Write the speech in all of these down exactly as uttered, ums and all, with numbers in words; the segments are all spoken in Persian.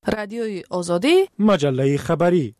رادیوی آزادی، مجله خبری.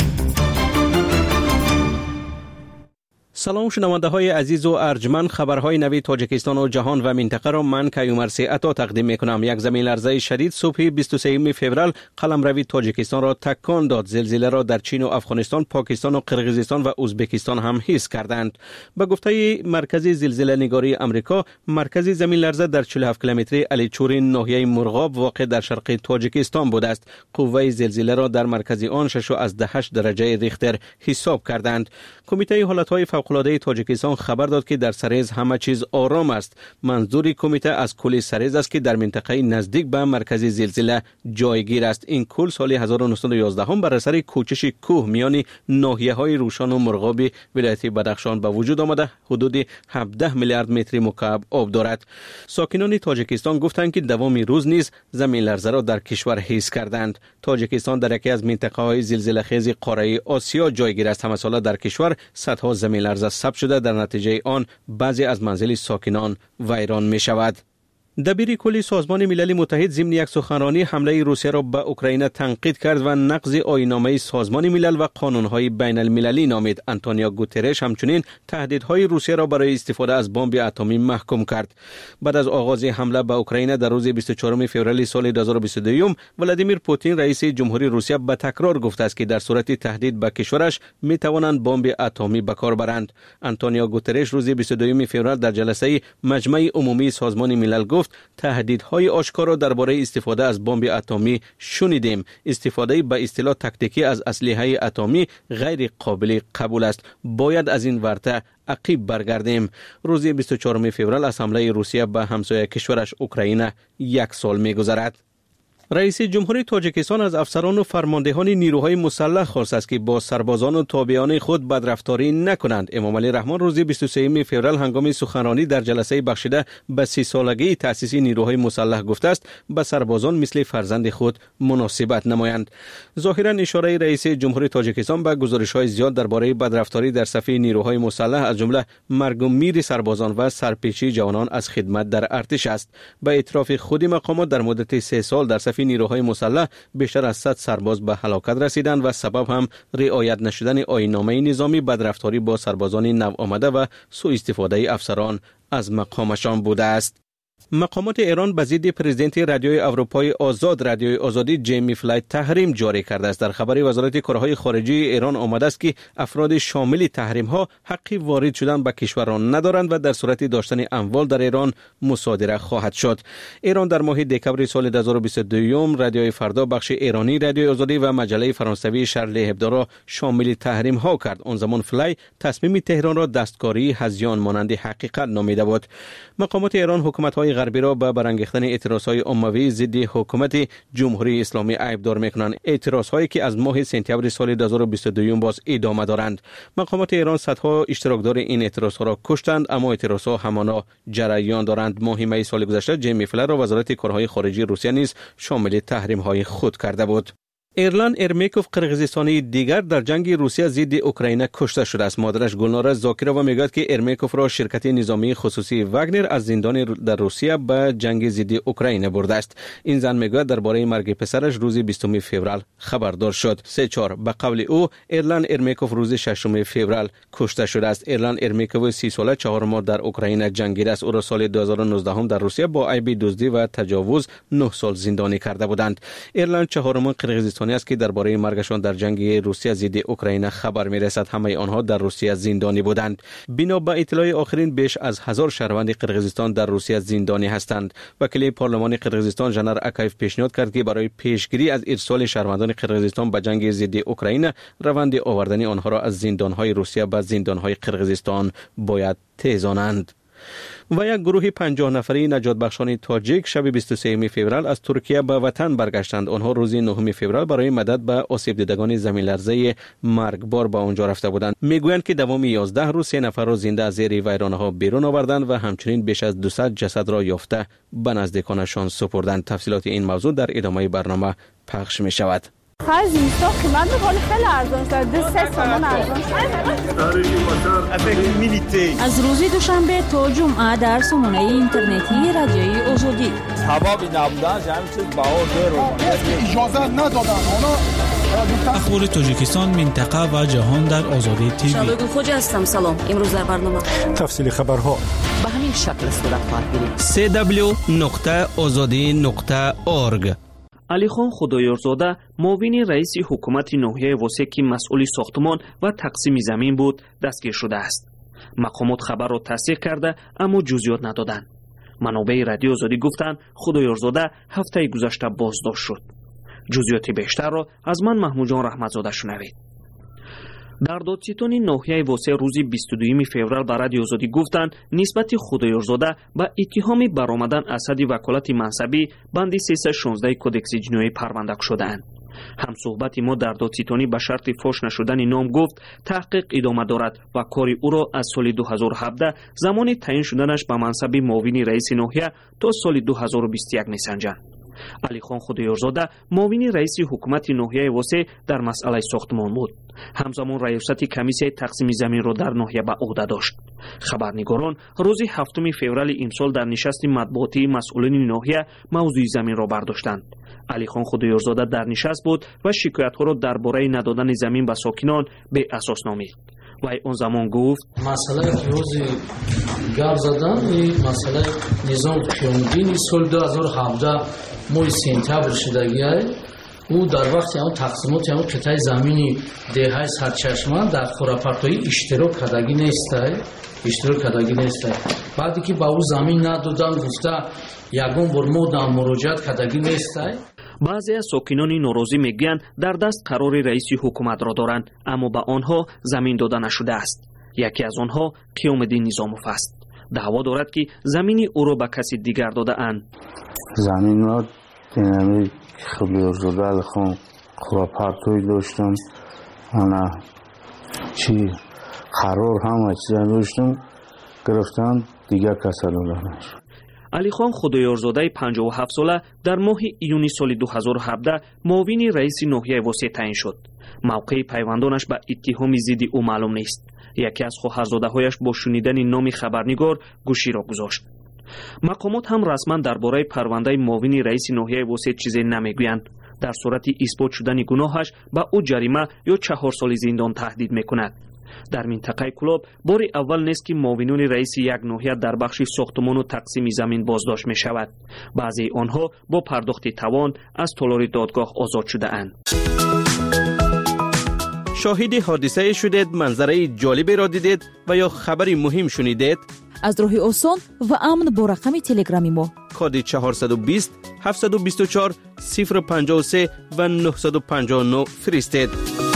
سلام شنونده های عزیز و ارجمند، خبرهای نوی تاجیکستان و جهان و منطقه را من کیومرثی عطا تقدیم می کنم. یک زمین لرزه شدید صبح بیست و سوم فوریه قلمرو تاجیکستان را تکان داد. زلزله را در چین و افغانستان، پاکستان و قرقیزستان و ازبکستان هم حس کردند. به گفته مرکز زلزله نگاری آمریکا، مرکز زمین لرزه در چهل و هفت کیلومتری الیچورین ناحیه مرغاب واقع در شرق تاجیکستان بوده است. قوه زلزله را در مرکز آن شش و هشت درجه ریختر حساب کردند. کمیته حالت‌های فوق‌العاده تاجیکستان خبر داد که در سرز همه چیز آرام است. منظور کمیته از کل سرز است که در منطقه نزدیک به مرکز زلزله جایگیر است. این کل سال هزار و نهصد و یازده هم بر اثر کوچش کوه میان ناحیه‌های روشان و مرغاب ولایت بدخشان به وجود آمده حدود هفده میلیارد متر مکعب آب دارد. ساکنان تاجیکستان گفتند که دوام روز نیز زمین لرزه را در کشور حس کردند. تاجیکستان در یکی از منطقه‌های زلزله خیز قاره آسیا جایگیر است. همه ساله در کشور صدها زمین لرزه ثبت شده، در نتیجه آن بعضی از منازل ساکنان ویران می شود. دبیر کلی سازمان ملل متحد ضمن یک سخنرانی حمله روسیه را به اوکراین تنقید کرد و نقض آیین‌نامه سازمان ملل و قانون‌های بین المللی نامید. آنتونیو گوترش همچنین تهدیدهای روسیه را برای استفاده از بمب اتمی محکوم کرد. بعد از آغاز حمله به اوکراین در روز بیست و چهارم فوریه سال دو هزار و بیست و دو، ولادیمیر پوتین رئیس جمهوری روسیه به تکرار گفته است که در صورت تهدید به کشورش می توانند بمب اتمی به کار برند. آنتونیو گوترش روز بیست و دو فوریه در جلسه مجمع عمومی سازمان ملل گفت تهدیدهای آشکار درباره استفاده از بمب اتمی شنیدیم. استفاده به اصطلاح تاکتیکی از اسلحه اتمی غیر قابل قبول است. باید از این ورطه عقب برگردیم. روز بیست و چهارم فوریه از حمله روسیه به همسایه کشورش اوکراین یک سال می‌گذرد. رئیس جمهوری تاجیکستان از افسران و فرماندهان نیروهای مسلح خواست است که با سربازان و تابعان خود بدرفتاری نکنند. امام علی رحمان روز بیست و سوم فوریه هنگام سخنرانی در جلسه بخشیده به سی سالگی تأسیس نیروهای مسلح گفته است به سربازان مثل فرزند خود مناسبت نمایند. ظاهرا اشاره رئیس جمهوری تاجیکستان به گزارش‌های زیاد درباره بدرفتاری در صف نیروهای مسلح از جمله مرگ و میر سربازان و سرپیچی جوانان از خدمت در ارتش است. به اعتراف خود مقامات در مدت سه سال در صف نیروهای مسلح بیشتر از صد سرباز به هلاکت رسیدند و سبب هم رعایت نشدن آیین‌نامه نظامی، بدرفتاری با سربازان نو آمده و سوء استفاده افسران از مقامشان بوده است. مقامات ایران به ضد پرزیدنت رادیوی اروپای آزاد رادیوی آزادی جیمی فلای تحریم جاری کرده است. در خبر وزارت کارهای خارجه ایران آمده است که افراد شامل تحریم ها حقی وارد شدن به کشوران ندارند و در صورت داشتن اموال در ایران مصادره خواهد شد. ایران در ماه دکمبر سال دو هزار و بیست و دو رادیوی فردا بخش ایرانی رادیوی آزادی و مجله فرانسوی شارلی هبدو را شامل تحریم ها کرد. آن زمان فلای تصمیم تهران را دستکاری هذیان مانند حقیقت نامیده بود. مقامات ایران حکومت‌های غربی را به برانگیختن اعتراضهای عمومی ضد حکومت جمهوری اسلامی عیبدار می‌کنند. اعتراضهایی که از ماه سپتامبر سال دو هزار و بیست و دو باز ادامه دارند. مقامات ایران صدها اشتراکدار این اعتراضها را کشتند، اما اعتراضها همانا جریان دارند. ماه می سال گذشته جیمی فلر را وزارت کارهای خارجه روسیه نیز شامل تحریم‌های خود کرده بود. ایرلان ارمیکوف قرقیزستانی دیگر در جنگ روسیه ضد اوکراین کشته شده است. مادرش گلنار زاکیرووا میگوید که ارمیکوف را شرکت نظامی خصوصی واگنر از زندان در روسیه به جنگ ضد اوکراین برده است. این زن میگوید درباره مرگ پسرش روز بیستم فوریه خبردار شد. سه چهار به قول او ایرلان ارمیکوف روز ششم فوریه کشته شده است. ایرلان ارمیکوف سی ساله چهار ماه در اوکراین جنگیده است. او را سال دو هزار و نوزده هم در روسیه با عیب دزدی و تجاوز نه سال زندانی کرده بودند. ایرلان چهارم قرقیزستانی است که درباره مرگشان در جنگ روسیه ضد اوکراین خبر میرسد. همه آنها در روسیه زندانی بودند. بنا به اطلاع آخرین بیش از هزار شهروند قرقیزستان در روسیه زندانی هستند. وکیل پارلمان قرقیزستان ژنر اکایف پیشنهاد کرد که برای پیشگیری از ارسال شهروندان قرقیزستان به جنگ ضد اوکراین روند آوردن آنها را از زندانهای روسیه به زندانهای قرقیزستان باید تیزانند. و یک گروه پنجاه نفری نجات بخشان تاجیک شب بیست و سوم فوریه از ترکیه به وطن برگشتند. آنها روز نهم فوریه برای مدد به آسیب دیدگان زمین لرزه مرگبار به آنجا رفته بودند. میگویند که دوام یازده روز سه نفر را زنده از زیر ویرانه‌ها بیرون آوردند و همچنین بیش از دویست جسد را یافته به نزدیکانشان سپردند. تفصیلات این موضوع در ادامه برنامه پخش می شود. خرج اینستا قیمت میکنه خیلی ارزان شده، سه تومان ارزان شده. از روز دوشنبه تا جمعه در سامانه اینترنتی رادیوی آزادی. حبابی نبودن همین چیز باور داره. اجازه ندادن اونا. اخبار تاجیکستان، منطقه و جهان در آزادی تیوی. شادو خوج هستم. سلام. امروز در برنامه تفصیل خبرها به همین شکل صورت خواهد گرفت. سی دبلیو نقطه آزادی نقطه اورگ. علی خان خدایارزاده معاون رئیس حکومت ناحیه وسطی که مسئول ساختمان و تقسیم زمین بود دستگیر شده است. مقامات خبر را تصدیق کرده اما جزئیات ندادند. منابع رادیو آزادی گفتند خدایارزاده هفته گذشته بازداشت شد. جزئیات بیشتر را از من محمود جان رحمتزاده شنوید. در دادستان ناحیه وسطی روز بیست و دوم فوریه به رادیو آزادی گفتند نسبت خدایارزاده به اتهام برآمدن از حد وکالت منصبی بند سیصد و شانزده کدکس جنایی پرونده شدهاند. هم صحبت ما در دادستانی به شرط فاش نشدن نام گفت تحقیق ادامه دارد و کار او را از سال دو هزار و هفده زمان تعیین شدنش به منصب معاون رئیس ناحیه تا سال دو هزار و بیست و یک میسنجند. علی خان خدایارزاده معاون رئیس حکومت ناحیه وسطی در مسئله ساختمان بود. همزمان ریاست کمیسیون تقسیم زمین را در ناحیه به عهده داشت. خبرنگاران روز هفتم فوریه امسال در نشست مطبوعاتی مسئولین ناحیه موضوع زمین را برداشتند. علی خان خدایارزاده در نشست بود و شکایت‌ها را درباره ندادن زمین به ساکنان به اساس نامید. وی اون زمان گفت مسئله روزی گپ زدن این مسئله نظام قیامدین سال دو هزار و هفده ماه سپتامبر شدگی او در وقت اون تقسیمات اون قطعه زمینی دهه سرچشمه در خوراپرتوی اشتراک کردگی نیست اشتراک کردگی نیست. بعدی که با او زمین ندادن گفته یگان بار ما مراجعت کردگی نیست. بعضی از ساکنان ناراضی میگویند در دست قرار رئیس حکومت را دارند اما به آنها زمین داده نشده است. یکی از آنها قیامالدین نظاموف است. دعوا دارد که زمین او را به کسی دیگر داده اند. زمین را دینامی خدایارزاده علی خان خوراپرتوی داشتم، انا چی قرار همه چیز داشتم گرفتن دیگر کسی دادن. علی خان خدایارزاده پنجاه و هفت ساله در ماه ایونی سال دو هزار و هفده معاون رئیس ناحیه وسطی تعیین شد. موقع پیوندانش به اتهام ضد او معلوم نیست. یکی از خواهرزاده‌هایش با شنیدن نام خبرنگار گوشی را گذاشت. مقامات هم رسما درباره پرونده معاون رئیس ناحیه وسطی چیزی نمیگویند. در صورت اثبات شدن گناهش به او جریمه یا چهار سال زندان تهدید میکند. در منطقه کلاب بار اول نیست که معاونین رئیس یک ناحیه در بخش ساختمان و تقسیم زمین بازداشت می شود. بعضی آنها با پرداخت توان از تالار دادگاه آزاد شده اند. شاهد حادثه شدید، منظره جالبی را دیدید و یا خبری مهم شنیدید؟ از راه آسان و امن با رقم تلگرامی ما کد چهارصد و بیست هفتصد و بیست و چهار صفر پنجاه و سه و نهصد و پنجاه و نه فرستید.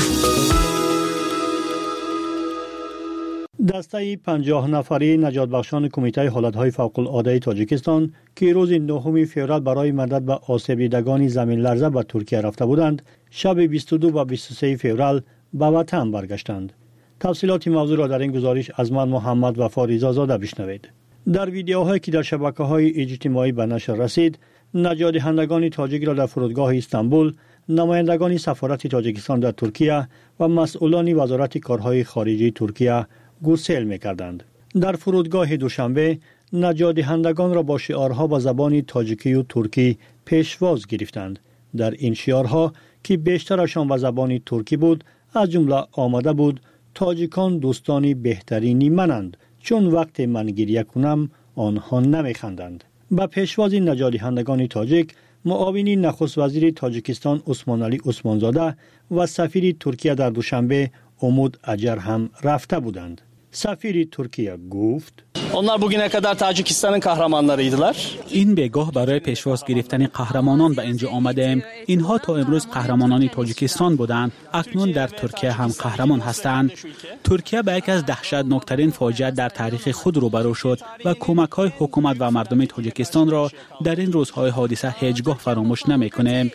دسته پنجاه نفری نجات بخشان کمیته حالتهای فوق العاده تاجیکستان که روز نهم فوریه برای مدد به آسیب دیدگان زمین لرزه به ترکیه رفته بودند، شب بیست و دو و بیست و سه فوریه به وطن برگشتند. تفصیلات موضوع را در این گزارش از من محمد وفاریزا زاده بشنوید. در ویدیوهایی که در شبکه‌های اجتماعی به نشر رسید، نجات دهندگان تاجیک را در فرودگاه استانبول، نمایندگان سفارت تاجیکستان در ترکیه و مسئولان وزارت کارهای خارجی ترکیه گسیل می‌کردند. در فرودگاه دوشنبه نجات دهندگان را با شعارها با زبان تاجیکی و ترکی پیشواز گرفتند. در این شعارها که بیشترشان به زبان ترکی بود، از جمله آمده بود تاجیکان دوستانی بهترینی منند، چون وقت من گریه کنم آنها نمیخندند. با پیشواز نجات دهندگان تاجیک، معاون نخست وزیر تاجیکستان عثمان علی عثمانزاده و سفیر ترکیه در دوشنبه امود اجر هم رفته بودند. سفیر ترکیه گفت onlar bugüne kadar Tacikistan'ın kahramanlarıydılar. این بگاه برای پیشواز گرفتن قهرمانان به اینجا آمدیم. اینها تا امروز قهرمانان تاجیکستان بودند. اکنون در ترکیه هم قهرمان هستند. ترکیه به یکی از دهشتناکترین فاجعه در تاریخ خود روبرو شد و کمک‌های حکومت و مردم تاجیکستان را در این روزهای حادثه هیچگاه فراموش نمی‌کنیم.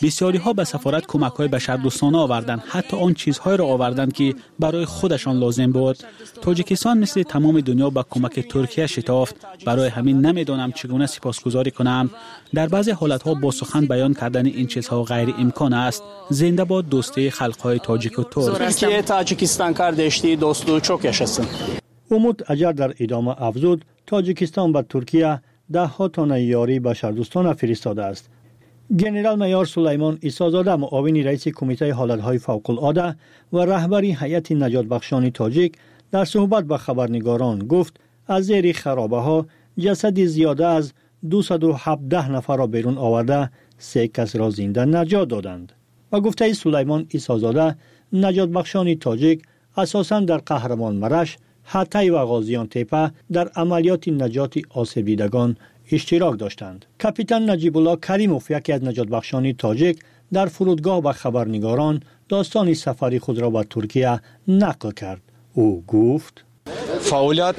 بسیاری ها به سفارت کمک های بشردوستانه آوردند، حتی آن چیزهای را آوردند که برای خودشان لازم بود. تاجیکستان مثل تمام دنیا به کمک ترکیه شتافت. برای همین نمیدانم چگونه سپاسگزاری کنم. در بعضی حالت ها با سخن بیان کردن این چیزها غیر امکان است. زنده باد دوستی خلق های تاجیک و ترک. ترکیه تاجیکستان کاردشتی دوستو çok yaşasın. امید اجر در ادامه افزود تاجیکستان به ترکیه ده ها تن یاری بشردوستانه فرستاده است. گنرال مایور سلیمان عیسی‌زاده معاون رئیس کمیته حالت‌های فوق‌العاده و رهبر هیئت نجات بخشان تاجیک در صحبت با خبرنگاران گفت از زیر خرابه‌ها جسد زیاده از دویست و هفده نفر را بیرون آورده، سه کس را زنده نجات دادند. و گفته سلیمان عیسی‌زاده نجات بخشان تاجیک اساساً در قهرمان مرش، حتی و غازیان تپه در عملیات نجات آسیب دیدگان اشتراک داشتند. کاپیتان نجیب الله کریموف یکی از نجات بخشان تاجیک در فرودگاه با خبرنگاران داستان سفری خود را به ترکیه نقل کرد. او گفت فعالیت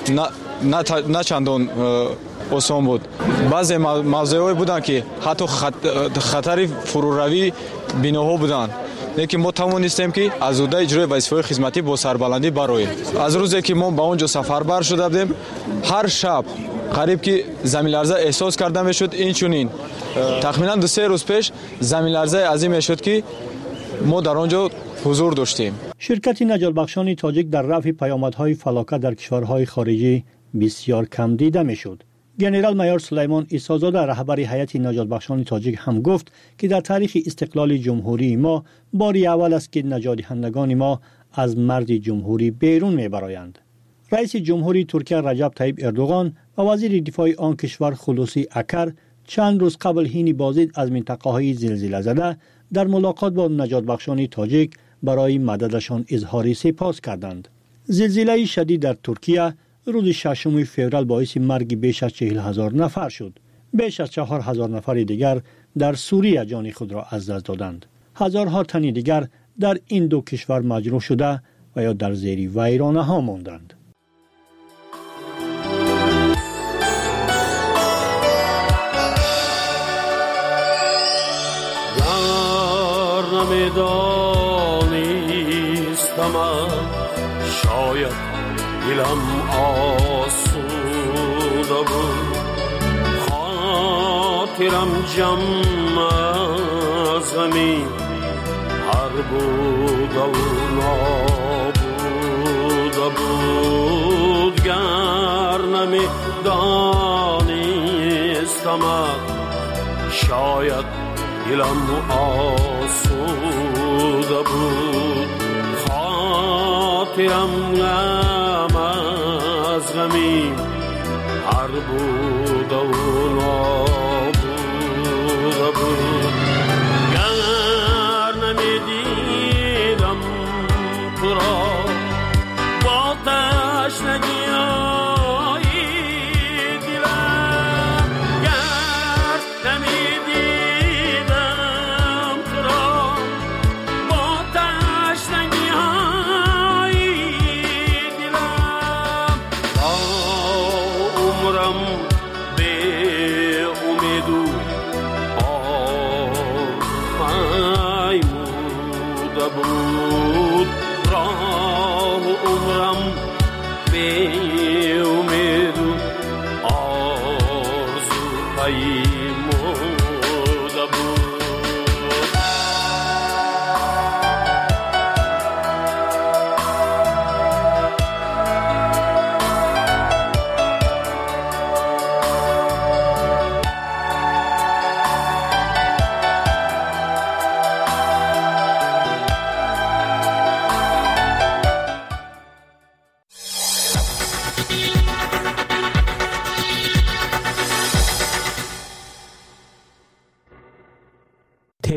نه چندان آسان بود. بعضی موضوعی بودند که حتی خطر فروروی بناها بودند. لیکن ما توانستیم که از عهده اجرای وظیفه خدمتی با سربلندی برآییم. از روزی که ما به اونجا سفربر شده بودیم، هر شب قریب که زمین لرزه احساس کرده میشد. این چنین تقریبا دو سه روز پیش زمین لرزه عظیمی شد که ما در آنجا حضور داشتیم. شرکت نجات بخشان تاجیک در رفع پیامدهای فلاکت در کشورهای خارجی بسیار کم دیده میشد. گنرال مایور سلیمان عیسی‌زاده رهبر هیئت نجات بخشان تاجیک هم گفت که در تاریخ استقلال جمهوری ما باری اول است که نجات دهندگان ما از مرز جمهوری بیرون میبرایند. رئیس جمهوری ترکیه رجب طیب اردوغان و وزیر دفاع آن کشور خلوصی اکر چند روز قبل هین بازدید از منطقه های زلزله زده در ملاقات با نجات بخشان تاجیک برای مددشان اظهار سپاس کردند. زلزله شدید در ترکیه روز ششم فوریه باعث مرگ بیش از چهل هزار نفر شد. بیش از چهار هزار نفر دیگر در سوریه جان خود را از دست دادند. هزارها تن دیگر در این دو کشور مجروح شده و یا در زیر ویرانه ها ماندند. شاید دلم آسوده بود، خاطرم جمع از غمی هر بوده و نابوده بود. گر نمی دانستم شاید دلم آسوده بود، خاطرم غم از غمی هر بوده و نابوده بود. گر نمیدیدم تو را با تشنگی های دلم، گر نمیدیدم تو را با تشنگی های دلم، با عمرم به امید و آرمایموده بود، راه عمرم به امید و آرزو پیموده بود.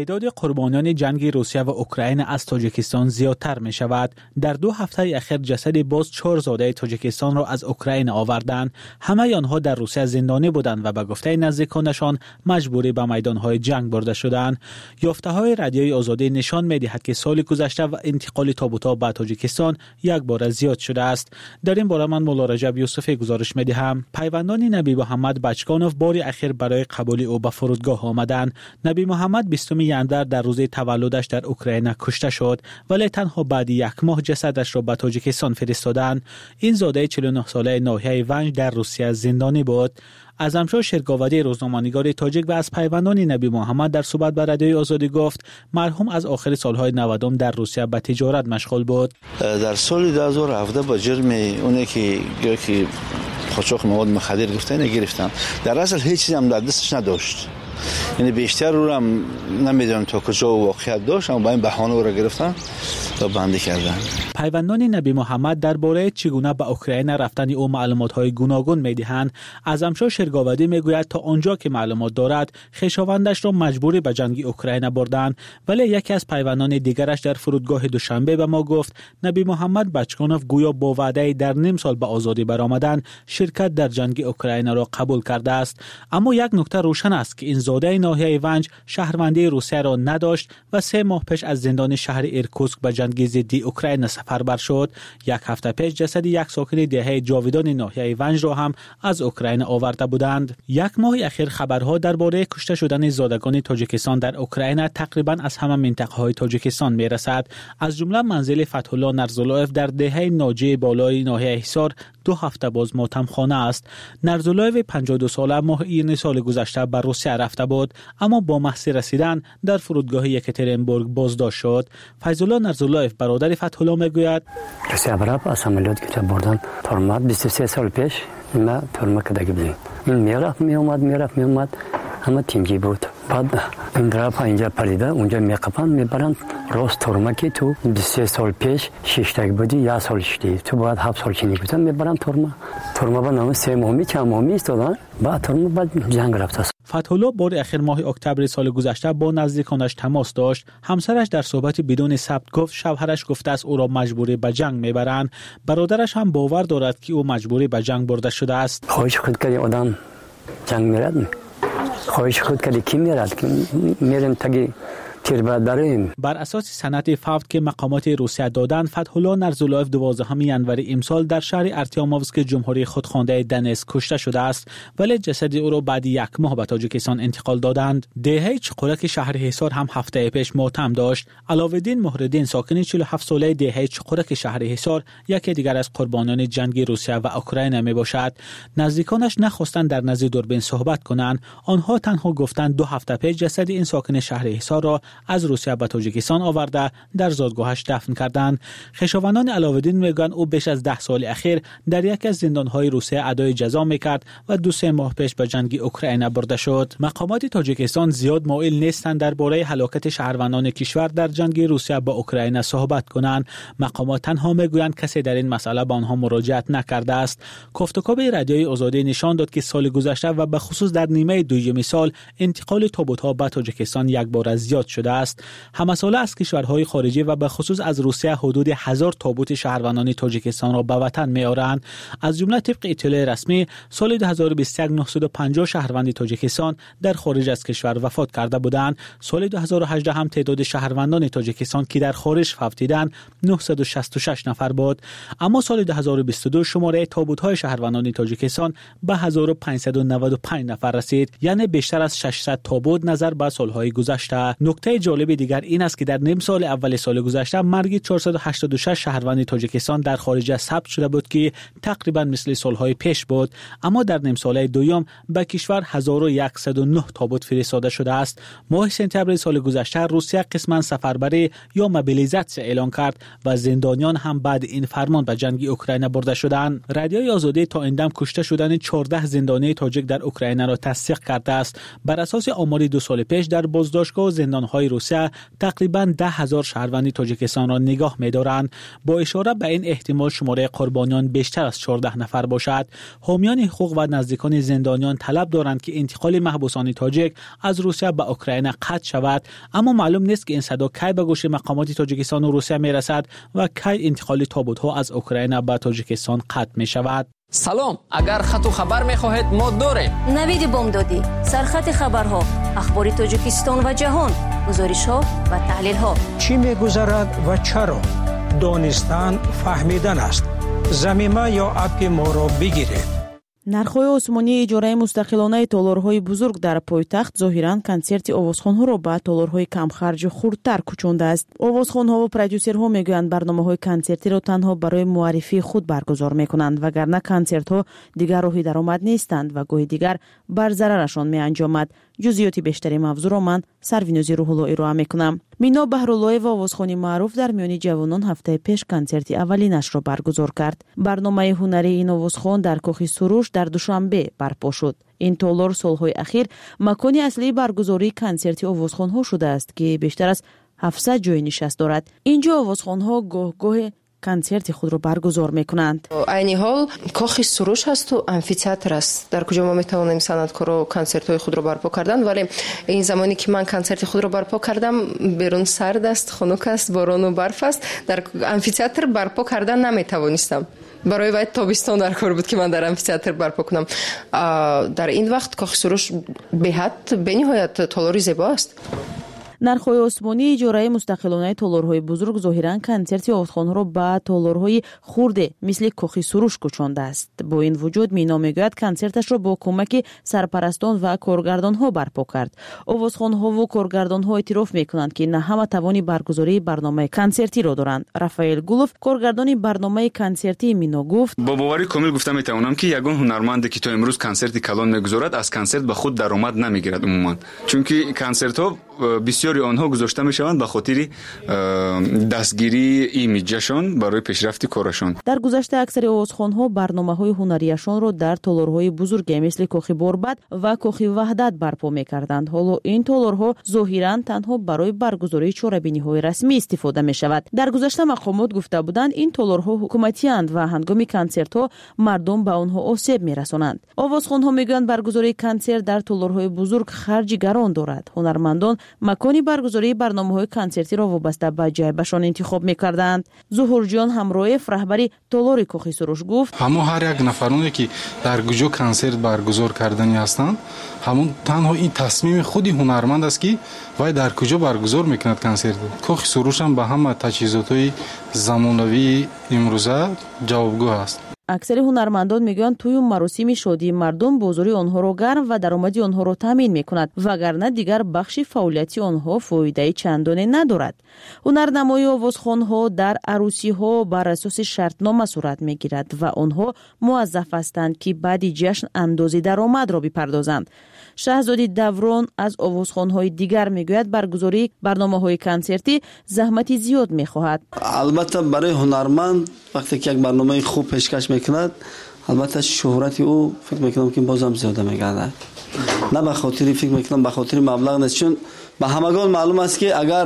تعداد قربانیان جنگ روسیه و اوکراین از تاجیکستان زیادتر می شود. در دو هفته اخیر جسد باز چهار زاده تاجیکستان را از اوکراین آوردند. همه آنها در روسیه زندانی بودند و به گفته نزدیکانشان مجبوری به میدانهای جنگ برده شدند. یافته‌های رادیوی آزادی نشان می‌دهد که سال گذشته و انتقال تابوت‌ها به تاجیکستان یک بار زیاد شده است. در این باره من مولا رجب یوسفی گزارش می‌دهم. پیوندان نبی محمد بچکانوف بار اخیر برای قبول او به فرودگاه آمدند. نبی محمد بیستم ژانویه در روز تولدش در اوکراین کشته شد، ولی تنها بعد یک ماه جسدش را به تاجیکستان فرستادند. این زاده چهل و نه ساله ناحیه ونج در روسیه زندانی بود. اعظمشاه شرگاودی روزنامه‌نگار تاجیک و از پیوندان نبی محمد در صحبت با رادیوی آزادی گفت مرحوم از آخر سالهای نود در روسیه به تجارت مشغول بود. در سال دو هزار و هفده با جرم اونی که که قاچاق مواد مخدر گرفتن گرفتن، در اصل هیچ چیزی هم در دستش نداشت. یعنی بیشتر رو هم نمیدونم تا کجا واقعیت داشت، اما با این بهانه رو گرفتن و بنده کردن. پیوندان نبی محمد درباره چگونه به اوکراین رفتن او معلومات‌های گوناگون می‌دهند. اعظمشاه شرگاودی میگوید تا آنجا که معلومات دارد خویشاوندش را مجبوری به جنگ اوکراین بردند، ولی یکی از پیوندان دیگرش در فرودگاه دوشنبه به ما گفت نبی محمد بچکانوف گویا با وعده در نیم سال به آزادی برآمدن شرکت در جنگ اوکراین را قبول کرده است. اما یک نکته روشن است که این زاده ناحیه ونج شهروندی روسیه را نداشت و سه ماه پیش از زندان شهر ایرکوتسک به جنگ ضد اوکراین سفربر شد. یک هفته پیش جسد یک ساکن دهه جاویدان ناحیه ونج را هم از اوکراین آورده بودند. یک ماه اخیر خبرها درباره کشته شدن زادگان تاجیکستان در اوکراین تقریبا از همه منطقه‌های تاجیکستان میرسد. از جمله منزل فتح الله نرزولایف در دهه ناجی بالای ناحیه حصار دو هفته باز ماتمخانه است. نرزولایف پنجاه و دو ساله ماه ایرن سال گذشته به روسیه رفته بود، اما با محض رسیدن در فرودگاه یکاترینبورگ بازداشت شد. فیض الله نرزولایف برادر فتح الله میگوید روسیه براب از عملیات که بردن ترما بیست و سه سال پیش ما ترما کداگی بودیم. این میرفت میومد میرفت میومد همه تیمگی بود. بعد این رفت اینجا پریده اونجا میقپن میبرن راست ترما که تو بیست و سه سال پیش شش تگ بودی یا سال شدی تو بعد هفت سال چینی بودن میبرن ترما ترما با نام سه ماهی چند ماهی استادن بعد ترما بعد جنگ رفت. فتح الله بار اخیر ماه اکتبر سال گذشته با نزدیکانش تماس داشت. همسرش در صحبت بدون ثبت گفت شوهرش گفته است او را مجبوری به جنگ میبرند. برادرش هم باور دارد که او مجبوری به جنگ برده شده است. خواهش خود کردی آدم جنگ میرد؟ خواهش خود کردی کی میرد؟ میریم تگی بر اساس سند فوت که مقامات روسیه دادند فتح الله نرزولایف دوازدهم ژانویه امسال در شهر ارتیاموفسک جمهوری خودخوانده دنیتسک کشته شده است، ولی جسد او را بعد یک ماه به تاجیکستان انتقال دادند. دهه چقرک شهر حصار هم هفته پیش ماتم داشت. علاوالدین مهرالدین ساکن چهل و هفت ساله دهه چقرک شهر حصار یکی دیگر از قربانیان جنگ روسیه و اوکراین می باشد. نزدیکانش نخواستند در نزد دوربین صحبت کنند. آنها تنها گفتند دو هفته پیش جسد این ساکن شهر حصار را از روسیه به تاجیکستان آورده در زادگاهش دفن کردند. خویشاوندان علاوالدین میگویند او بیش از ده سال اخیر در یک از زندانهای روسیه ادای جزا میکرد و دو سه ماه پیش به جنگ اوکراین برده شد. مقامات تاجیکستان زیاد مایل نیستند درباره هلاکت شهروندان کشور در جنگ روسیه با اوکراین صحبت کنند. مقامات تنها میگویند کسی در این مسئله به آنها مراجعت نکرده است. گفتگو به رادیوی آزادی نشان داد که سال گذشته و به خصوص در نیمه دوم سال انتقال تابوت‌ها به تاجیکستان یک بار زیاد شده است. همساله از کشورهای خارجی و به خصوص از روسیه حدود هزار تابوت شهروندان تاجیکستان را به وطن می‌آورند. از جمله طبق اطلاع رسمی سال دو هزار و بیست و یک نهصد و پنجاه شهروند تاجیکستان در خارج از کشور وفات کرده بودند. سال دو هزار و هجده هم تعداد شهروندان تاجیکستان که در خارج فوتیدند نهصد و شصت و شش نفر بود. اما سال دو هزار و بیست و دو شماره تابوت‌های شهروندان تاجیکستان به هزار و پانصد و نود و پنج نفر رسید، یعنی بیشتر از ششصد تابوت نظر به سالهای گذشته. نکته جالب دیگر این است که در نیم سال اول سال گذشته مرگ چهارصد و هشتاد و شش شهروند تاجیکستان در خارج ثبت شده بود که تقریبا مثل سالهای پیش بود، اما در نیم سال دوم به کشور هزار و صد و نه تابوت فرستاده شده است. ماه سپتامبر سال گذشته روسیه قسما سفربری یا موبیلیزاسیون اعلان کرد و زندانیان هم بعد این فرمان به جنگ اوکراین برده شدند. رادیوی آزادی تا این دم کشته شدن چهارده زندانی تاجیک در اوکراین را تصدیق کرده است. بر اساس آمار دو سال پیش در بازداشتگاه و زندان‌های های روسیه تقریباً ده هزار شهروند تاجیکستان را نگاه می‌دارند. با اشاره به این احتمال شماره قربانیان بیشتر از چهارده نفر باشد، حامیان حقوق و نزدیکان زندانیان طلب دارند که انتقال محبوسان تاجیک از روسیه به اوکراین قطع شود، اما معلوم نیست که این صدا کی به گوش مقامات تاجیکستان و روسیه میرسد و کی انتقال تابوت‌ها از اوکراین به تاجیکستان قطع می‌شود. سلام، اگر خط و خبر می‌خواهید ما داریم. نوید بامدادی، سرخط خبرها، اخبار تاجیکستان و جهان، گزارش‌ها و تحلیل‌ها. چی می‌گذرد و چرا؟ دانستن فهمیدن است. زمینه یا اپ ما را بگیرید. нархҳои осмонии иҷораи мустақилонаи толорҳои бузург дар пойтахт зоҳиран консерти овозхонҳоро ба толорҳои камхарҷу хурдтар кӯчондааст. овозхонҳо ва продюсерҳо мегӯянд барномаҳои консертиро танҳо барои муаррифии худ баргузор мекунанд, вагарна консертҳо дигар роҳи даромад нестанд ва гоҳи дигар бар зарарашон меанҷомад. ҷузъиёти бештари мавзӯъро ман сарвинӯзи рӯҳулло ироа мекунам. мино баҳруллоева, овозхони маъруф, дар миёни ҷавонон ҳафтаи пеш консерти аввалинашро баргузор кард. барномаи ҳунарии ин овозхон дар кӯхи суруш дар душанбе барпо шуд. ин толор солҳои ахир макони аслии баргузории консерти овозхонҳо шудааст, ки бештар аз ҳафтсад ҷои нишаст дорад. ин ҷо овозхонҳо гоҳ-гоҳе консерти худро баргузор мекунанд. айни ҳол кохи суруш ҳасту амфитеатр аст, дар куҷо мо метавонем санъаткоро консертҳои худро барпо кардан, вале ин замоне ки ман консерти худро барпо кардам, берун сард аст, хунук аст, борону барф аст, дар амфитеатр барпо кардан наметавонистам. барои вай тобистон дар кор буд ки ман дар амфитеатр барпо кунам. дар ин вақт кохи суруш беҳад бениҳоят толори зебо аст. нархҳои осмонии иҷораи мустақилонаи толорҳои бузург зоҳиран консерти овозхонҳоро ба толорҳои хурде мисли кӯхи суруш кӯчондааст. бо ин вуҷуд мино мегӯяд консерташро бо кӯмаки сарпарастон ва коргардонҳо барпо кард. овозхонҳову коргардонҳо эътироф мекунанд ки на ҳама тавони баргузории барномаи консертиро доранд. рафаэл гулов, коргардони барномаи консертии мино гуфт: бо бовари комил гуфта метавонам ки ягон ҳунарманде ки то имрӯз консерти калон мегузорад, аз консерт ба худ даромад намегирад умуман, чунки консертҳо бисёри онҳо гузошта мешаванд ба хотири дастгирии имиҷашон барои пешрафти корашон. дар гузашта аксари овозхонҳо барномаҳои ҳунарияшонро дар толорҳои бузурге мисли кӯхи борбад ва кӯхи ваҳдат барпо мекарданд. ҳоло ин толорҳо зоҳиран танҳо барои баргузории чорабиниҳои расмӣ истифода мешавад. дар гузашта мақомот гуфта буданд ин толорҳо ҳукуматиянд ва ҳангоми консертҳо мардум ба онҳо осеб мерасонанд. овозхонҳо мегӯянд баргузории консерт дар толорҳои бузург харҷи гарон дорад. ҳунармандон макони баргузории барномаҳои консертиро вобаста ба ҷайбашон интихоб мекарданд. зуҳурҷон ҳамроев, раҳбари толори кӯхи суруш, гуфт: ҳамо ҳар як нафароне ки дар куҷо консерт баргузор кардани ҳастанд, ҳамон танҳо ин тасмими худи ҳунарманд аст ки вай дар куҷо баргузор мекунад консерт. кӯхи сурушам ба ҳама таҷҳизотҳои замонавии имрӯза ҷавобгӯ аст. аксари ҳунармандон мегӯянд тӯю маросими шодии мардум бозори онҳоро гарм ва даромади онҳоро таъмин мекунад, вагарна дигар бахши фаъолияти онҳо фоидаи чандоне надорад. ҳунарнамоии овозхонҳо дар арӯсиҳо бар асоси шартнома сурат мегирад ва онҳо муаззаф ҳастанд ки баъди ҷашн андози даромадро бипардозанд. шаҳзоди даврон аз овозхонҳои дигар мегӯяд баргузории барномаҳои консертӣ заҳмати зиёд мехоҳад. албатта барои ҳунарманд вақте ки як барномаи хуб пешкаш мекунад, албатта шӯҳрати ӯ фикр мекунам ки бозам зиёда мегардад. на ба хотири фикр мекунам ба хотири маблағ нест, чун ба ҳамагон маълум аст ки агар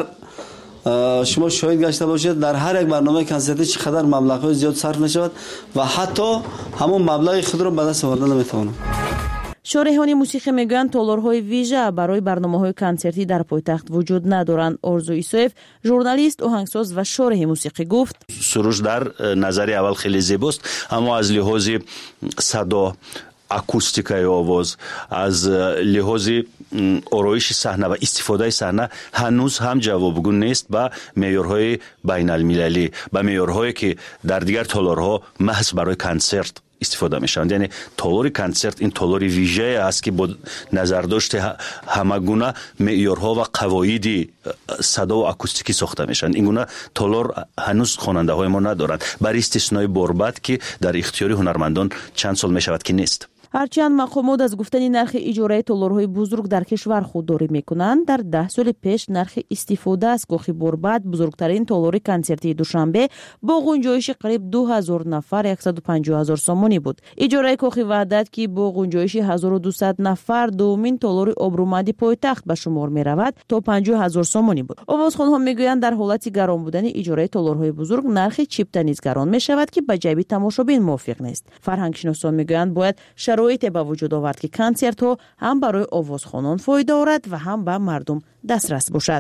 шумо шоҳид гашта бошед дар ҳар як барномаи консертӣ чӣ қадар маблағҳои зиёд сарф мешавад ва ҳатто ҳамон маблағи худро ба даст оварда наметавонам. шорҳони мусиқӣ мегӯянд толорҳои вижа барои барномаҳои консертӣ дар пойтахт вуҷуд надоранд. орзу исоев, журналист, оҳангсоз ва шорҳи мусиқӣ, гуфт: суруш дар назари аввал хеле зебост, аммо аз лиҳози садо, акустикаи овоз, аз лиҳози ороиши саҳна ва истифодаи саҳна ҳанӯз ҳам ҷавобгӯ нест ба меъёрҳои байналмилалӣ, ба меъёрҳое ки дар дигар толорҳо маҳз барои консерт истифода мешаванд. яъне толори консерт ин толори вижае аст ки бо назардошти ҳамагуна меъёрҳо ва қавоиди садову акустикӣ сохта мешаванд. ин гуна толор ҳанӯз хонандаҳои мо надоранд, бар истиснои борбад ки дар ихтиёри ҳунармандон чанд сол мешавад ки нест. هرچند مقامات از گفتن نرخ اجاره تالارهای بزرگ در کشور خودداری میکنند، در ده سال پیش نرخ استفاده از کاخ برباد بزرگترین تالار کنسرتی دوشنبه با گنجایش قریب دو هزار نفر صد و پنجاه هزار سومانی بود. اجاره کاخ وحدت که با گنجایش هزار و دویست نفر دومین تالار ابرومندی پایتخت به شمار می رود تا پنجاه هزار سومانی بود. آوازخوانها میگویند در حالت گران بودن اجاره تالارهای بزرگ نرخ چیپتا نیز گران می شود که به جیب تماشابین موافق نیست. فرهنگشناسان میگویند باید شرایط به وجود آورد که کنسرت ها هم برای آوازخوانان فایده آورد و هم به مردم دسترس باشد.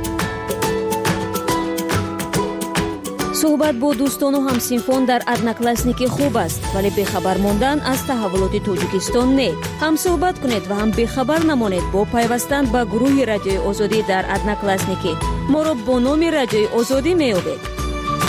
صحبت با دوستان و همسینفون در ادناکلاسنیکی خوب است، ولی بیخبر ماندن از تحولات تاجیکستان نه. هم صحبت کنید و هم بیخبر نمانید با پیوستن به گروه رادیوی آزادی در ادناکلاسنیکی. ما را با نام رادیوی آزادی می‌یابید.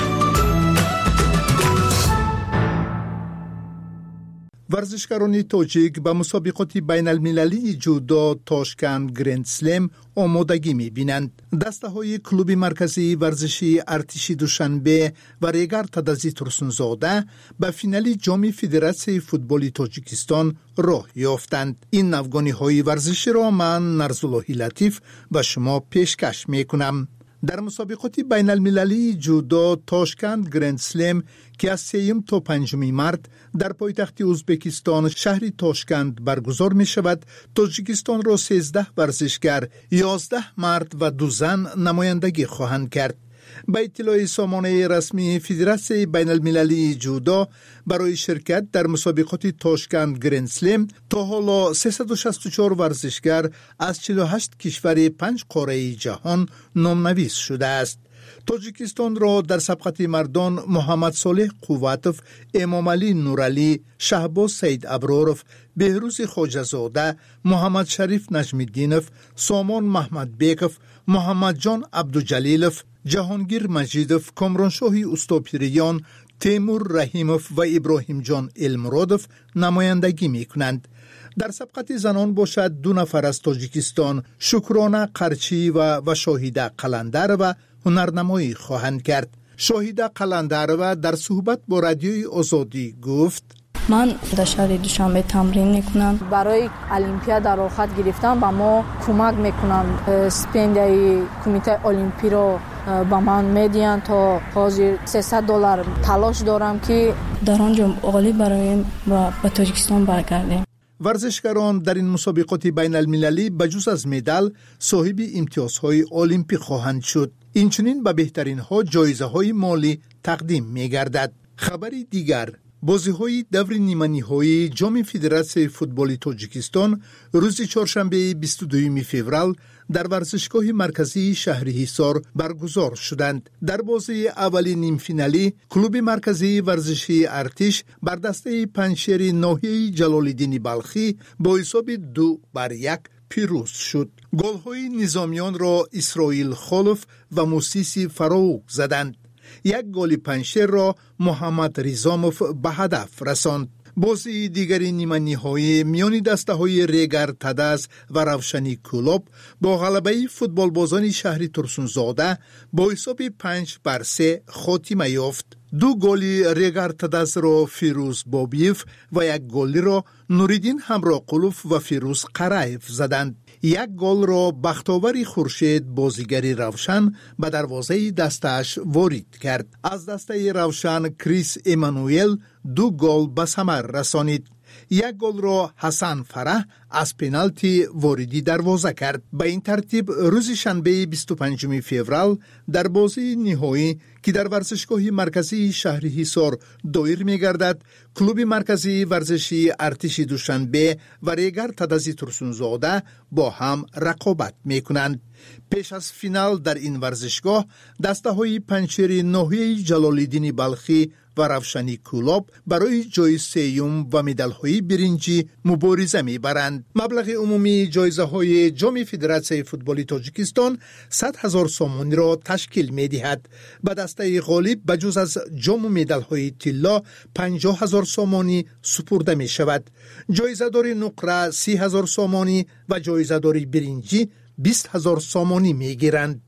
ورزشکاران تاجیک به مسابقات بین المللی جودو تاشکند گرند سلم آمادگی می بینند. دسته های کلوب مرکزی ورزشی ارتشی دوشنبه و ریگر تدازی ترسونزاده به فینال جام فدراسیون فوتبال تاجیکستان راه یافتند. این نوگانی های ورزشی را من نرزاللهی لطیف به شما پیشکش می کنم. در مسابقات بین المللی جودو تاشکند گرند سلم که از سیم تا پنجم مارس در پایتخت ازبکستان شهر تاشکند برگزار می شود، تاجیکستان را سیزده ورزشکار، یازده مرد و دو زن نمایندگی خواهند کرد. به اطلاع سامانه رسمی فدراسیون بین المللی جودو برای شرکت در مسابقات تاشکند گرند سلم تا حالا سیصد و شصت و چهار ورزشکار از چهل و هشت کشور پنج قاره جهان نامنویس شده است. تاجیکستان را در سبقت مردان محمد صالح قواتوف، امام علی نورعلی، شهباز سید ابرارов، بهروز خواجه‌زاده، محمد شریف نجمی‌الدینov، سامان محمد بیکov، محمد جان عبدالجلیلov، جهانگیر مجیدov، کامرانشاهی استاپیریان، تیمور رحیمov و ابراهیم جان المرادov نمایندگی می‌کنند. در سبقت زنان باشد دو نفر از تاجیکستان، شکرانه قرچی و و شاهیده قلندرova هنرنمایی خواهند کرد. شاهیده قلندرova در صحبت با رادیوی آزادی گفت: من در شهر دوشنبه تمرین میکنم. برای المپیاد در آخر گرفتن با ما کمک میکنن. استیپندیای کمیته المپی رو با من میدین تا حاضر سیصد دلار تلاش دارم که در آنجا غالب برایم و به تاجیکستان برگردیم. ورزشکاران در این مسابقات بین المللی بجز از مدال صاحب امتیازهای المپی خواهند شد. اینچنین به بهترین ها جایزه های مالی تقدیم می گردد. خبری دیگر، بازی های دور نیمه نهایی جام فدراسیون فوتبال تاجیکستان روز چهارشنبه بیست و دوم فوریه در ورزشگاه مرکزی شهر حصار برگزار شدند. در بازی اولی نیم فینالی کلوب مرکزی ورزشی ارتش بر دسته پنجشیر ناحیه جلال‌الدین بلخی با حساب دو بر یک پیروز شد. گل‌های نظامیان را اسرائیل خالف و موسیسی فراوق زدند. یک گل پنجشیر را محمد ریزاموف به هدف رساند. بازی دیگری نیمه نهایی میان دسته های ریگر تداز و روشنی کلوب با غلبه فوتبال بازان شهری ترسونزاده با حساب پنج بر سه خاتمه یافت. دو گلی ریگر تداز را فیروز بابیف و یک گلی را نوریدین همراه قلوف و فیروز قرایف زدند. یک گل را بختاوری خورشید بازیگری روشن به دروازه دستش وارد کرد. از دسته روشن کریس ایمانوئل دو گل به ثمر رسانید. یک گل را حسن فرح از پنالتی واردی دروازه کرد. به این ترتیب روز شنبه بیست و پنجم فوریه در بازی نهایی که در ورزشگاه مرکزی شهر حصار دایر می‌گردد، کلوب مرکزی ورزشی ارتش دوشنبه و ریگر تدازی ترسونزاده با هم رقابت می‌کنند. پیش از فینال در این ورزشگاه دسته‌های پنجشیر ناحیه جلال‌الدین بلخی و روشنی کلوب برای جای سیوم و مدال‌های برنجی مبارزه می‌برند. مبلغ عمومی جایزه‌های جام فدراسیون فوتبال تاجیکستان صد هزار سومانی را تشکیل می‌دهد. به دسته غالب بجز از جام و مدال‌های طلا پنجاه هزار سومانی سپرده می‌شود. جایزه‌دار نقره سی هزار سومانی و جایزه‌دار برنجی بیست هزار سومانی می‌گیرند.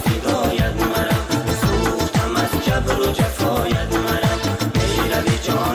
جبر و جفایت مرم میروی جان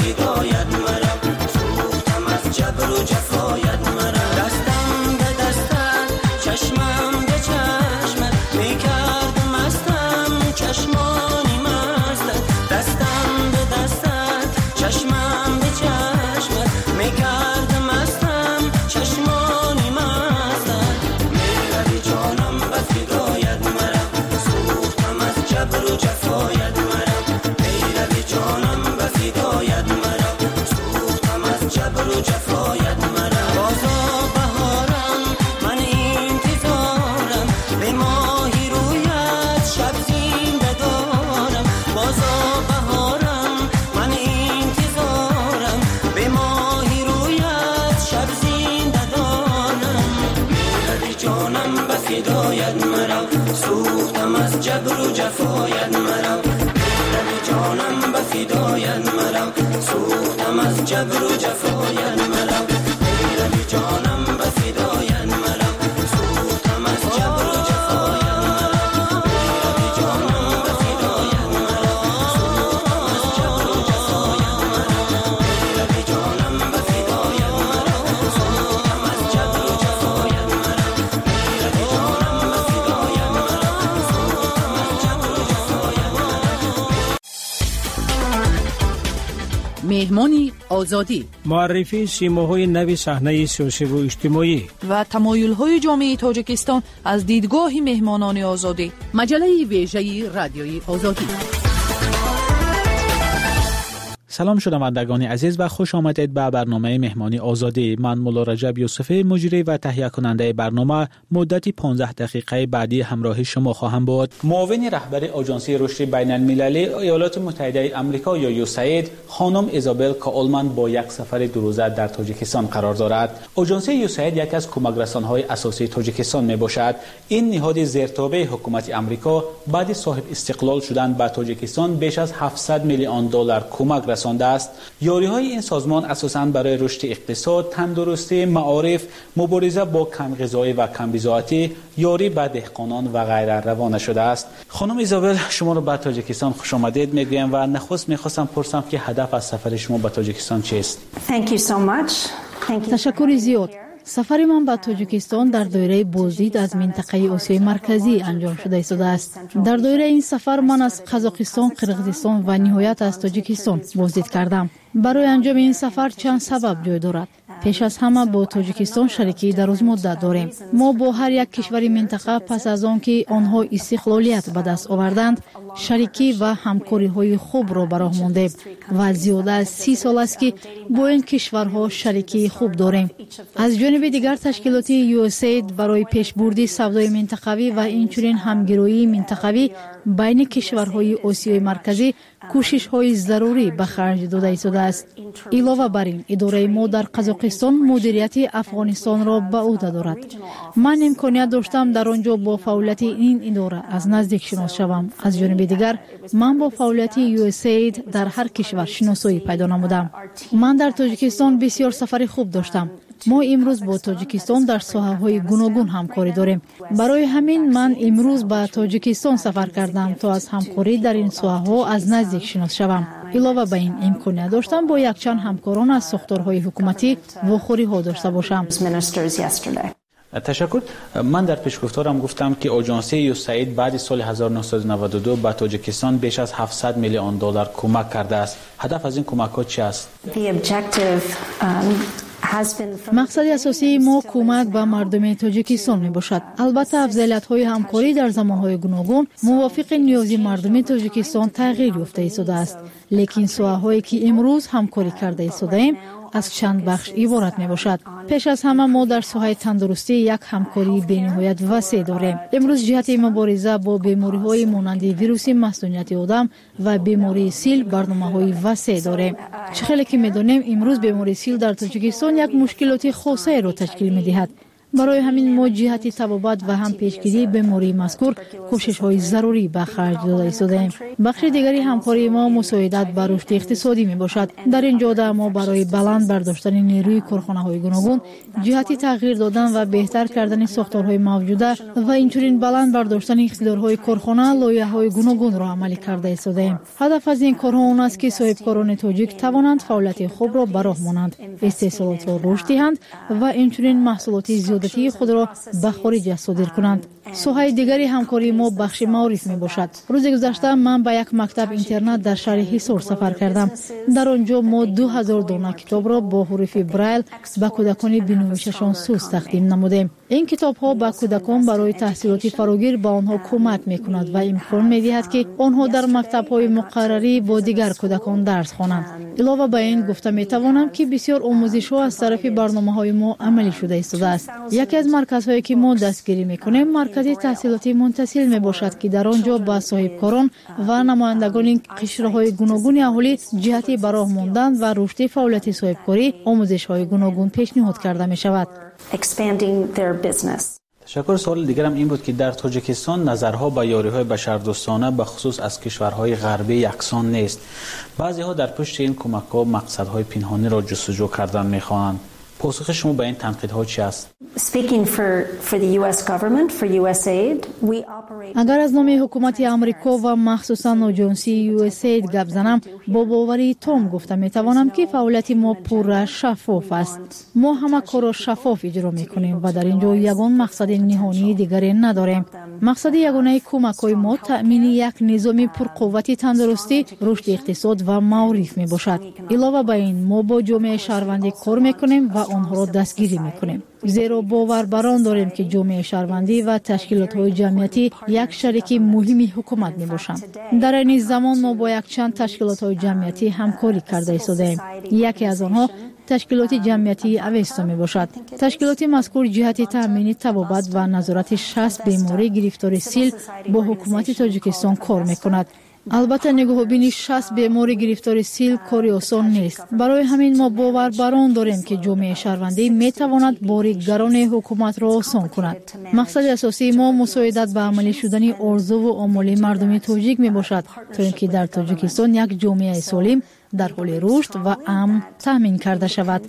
فدایت مرم سوختم از جبر و جفایت مرم دستم به دستت چشمم به چشمت میکردم مستم چشمانی مستت دستم به دستت چشمم به چشمت میکردم مستم چشمانی مستت میروی جانم به فدایت مرم سوختم از جبر و جفایت مرم میروی جانم به فدایت مرم سوختم از جبر و جفایت مرم بازا بهارم من انتظارم به ماهی رویت شب زنده دارم بازا بهارم من انتظارم به ماهی رویت شب زنده دارم میروی جانم به فدایت مرم سوختم از جبر و جفایت مرم میروی جانم به فدایت مرم سوختم از جبر و جفایت مرم میروی جانم به فدایت مرم سوختم از جبر و جفایت مرم میروی جانم به فدایت مرم سوختم از جبر و جفایت مرم میروی جانم به فدایت مرم سوختم از جبر و جفایت مرم میروی جانم به فدایت مرم سوختم از جبر و جفایت مهمانی آزادی معرفی سیماهای نوی صحنه سیاسی و اجتماعی و تمایل‌های جامعه تاجیکستان از دیدگاه مهمانان آزادی مجله ویژه رادیوی آزادی. سلام شنوندگان عزیز و خوش آمدید به برنامه مهمانی آزادی. من مولا رجب یوسف مجری و تهیه کننده برنامه مدتی پانزده دقیقه بعدی همراه شما خواهم بود. معاون رهبر آژانس رشد بین المللی ایالات متحده آمریکا یا یوساید خانم ایزابل کاولمن با یک سفر دو روزه در تاجیکستان قرار دارد. آژانس یوساید یک از کمک رسان‌های اساسی تاجیکستان میباشد. این نهاد زیرتابع حکومت آمریکا بعد صاحب استقلال شدن به تاجیکستان بیش از هفتصد میلیون دلار کمک رسانده است. یاری‌های این سازمان اساساً برای رشد اقتصاد، تندرستی، معارف، مبارزه با کم‌غذایی و کم‌بضاعتی، یاری به دهقانان و غیره روانه شده است. خانم ایزابل شما رو به تاجیکستان خوش آمدید میگویم و نخست میخواستم پرسم که هدف از سفر شما به تاجیکستان چیست؟ تشکر زیاد. سفر من به تاجیکستان در دایره بازدید از منطقه آسیای مرکزی انجام شده ایستاده است. در دایره این سفر من از قزاقستان، قرقیزستان و نهایت از تاجیکستان بازدید کردم. برای انجام این سفر چند سبب جای دارد. پیش از همه با تاجیکستان شریکی دراز مدت داریم. ما با هر یک کشور منطقه پس از آن که آنها استقلالیت به دست آوردند شریکی و همکاری های خوب را به راه ماندیم و زیاده از سی سال است که با این کشورها شریکی خوب داریم. از جانب دیگر تشکیلات یو اس اید برای پیشبرد سودای منطقوی و اینچنین همگرایی منطقوی بین کشورهای آسیای مرکزی کوشش های ضروری به خرج داده ایستاده است. علاوه بر این اداره ما در قزاقستان مدیریت افغانستان را به عهده دارد. من امکانیت داشتم در آنجا با فعالیت این اداره از نزدیک شناس شوم. از جانب دیگر من با فعالیت یو اس اید در هر کشور شناسایی پیدا نمودم. من در تاجیکستان بسیار سفر خوب داشتم. ما امروز با تاجیکستان در ساحه‌های گوناگون همکاری داریم. برای همین من امروز به تاجیکستان سفر کردم تا از همکاری در این ساحه‌ها از نزدیک شناس شوم. علاوه بر این امکانیت داشتم با یک چند همکاران از ساختارهای حکومتی واخوری‌ها داشته باشم. تشکر. من در پیشگفتارم گفتم که آژانس یوساید بعد سال هزار و نهصد و نود و دو به تاجیکستان بیش از هفتصد میلیون دلار کمک کرده است. هدف از این کمک‌ها چی است؟ مقصد اساسی ما کمک به مردم تاجیکستان می باشد. البته افضلیت‌های همکاری در زمان‌های گوناگون موافق نیاز مردم تاجیکستان تغییر یافته ایستاده است. لیکن ساحه‌هایی که امروز همکاری کرده ایستاده‌ایم از چند بخش عبارت می باشد. پیش از همه ما در ساحه تندرستی یک همکاری بی‌نهایت وسیع داریم. امروز جهت مبارزه با بیماری‌های مانند ویروس مسمومیت آدم و بیماری سیل برنامه‌های وسیع داریم. چه خیلی که می‌دانیم امروز بیماری سیل در تاجیکستان یک مشکلات خاصه را تشکیل می‌دهد. برای همین ما جهت تبابت و هم پیشگیری بیماری مذکور کوشش‌های ضروری به خرج داده ایستاده‌ایم. بخش دیگری همکاری ما مساعدت بر رشد اقتصادی میباشد. در این جهت ما برای بلند برداشتن نیروی کارخانه‌های گوناگون جهت تغییر دادن و بهتر کردن ساختارهای موجوده و اینچنین بلند برداشتن اقتدارهای کارخانه لایحه‌های گوناگون را عملی کرده ایستاده‌ایم. هدف از این کارها آن است که صاحبکاران تاجیک توانند فعالیت خود را به راه مانند، استحصالات را رشد دهند و اینچنین محصولات زیادتی خود را به خارج صادر کنند. سوهای دیگری همکاری ما بخش معارف می باشد. روز گذشته من به یک مکتب اینترنت در شهر حصار سفر کردم. در آنجا ما دو هزار دانه کتاب را با حروف برایل به کودکان بینویششان سوز تقدیم نمودیم. این کتاب ها به کودکان برای تحصیلات فراگیر به آنها کمک می کند و امکان می دهد که آنها در مکتب های مقرری با دیگر کودکان درس خوانند. علاوه بر این گفته می توانم که بسیار آموزش ها از طرف برنامه های ما عملی شده ایستاده است. یکی از مرکزهایی که ما دستگیری می کنیم مرکز تحصیلاتی منتسل می باشد که در آنجا با صاحبکاران و نمایندگان قشرهای گوناگون اهالی جهت به راه ماندن و رشد فعالیت صاحبکاری آموزش های گوناگون پیشنهاد کرده می شود. تشکر. سوال دیگرم این بود که در تاجیکستان نظرها به یاری‌های بشردوستانه به خصوص از کشورهای غربی یکسان نیست. بعضی‌ها در پشت این کمک‌ها مقصدهای پنهانی را جستجو کردن می‌خواهند. پاسخ شما به این تنقیدها چی است؟ اگر از نام حکومت امریکا و مخصوصا آژانسی یو اس اید گپ زنم، با باوری تام گفته می توانم که فعالیت ما پر شفاف است. ما همه کار را شفاف اجرا می کنیم و در اینجا یگان مقصد نهانی دیگری نداریم. مقصد یگانه کمک‌های ما تأمین یک نظام پرقوت تندرستی، رشد اقتصاد و معارف می باشد. علاوه بر این ما با جامعه شهروندی کار می کنیم و آنها را دستگیری می کنیم. زیرا باور بر آن داریم که جامعه شهروندی و تشکیلات‌های جمعیتی یک شریک مهم حکومت می باشند. در این زمان ما با یک چند تشکیلات‌های جمعیتی همکاری کرده ایستاده‌ایم. یکی از آنها تشکیلات جمعیتی اوستا می باشد. تشکیلات مذکور جهت تامین تبابت و نظارت شصت بیماری گرفتار سیل با حکومت تاجیکستان کار می کند. البته نگاه بینی شصت بیماری گرفتار سیل کاری آسان نیست. برای همین ما باور بر آن داریم که جامعه شهروندی می تواند بار گران حکومت را آسان کند. مقصد اساسی ما مساعدت به عملی شدن آرزو و آمال مردم تاجیک می باشد تا اینکه در تاجیکستان یک جامعه سالم در حال رشد و امن تامین کرده شود.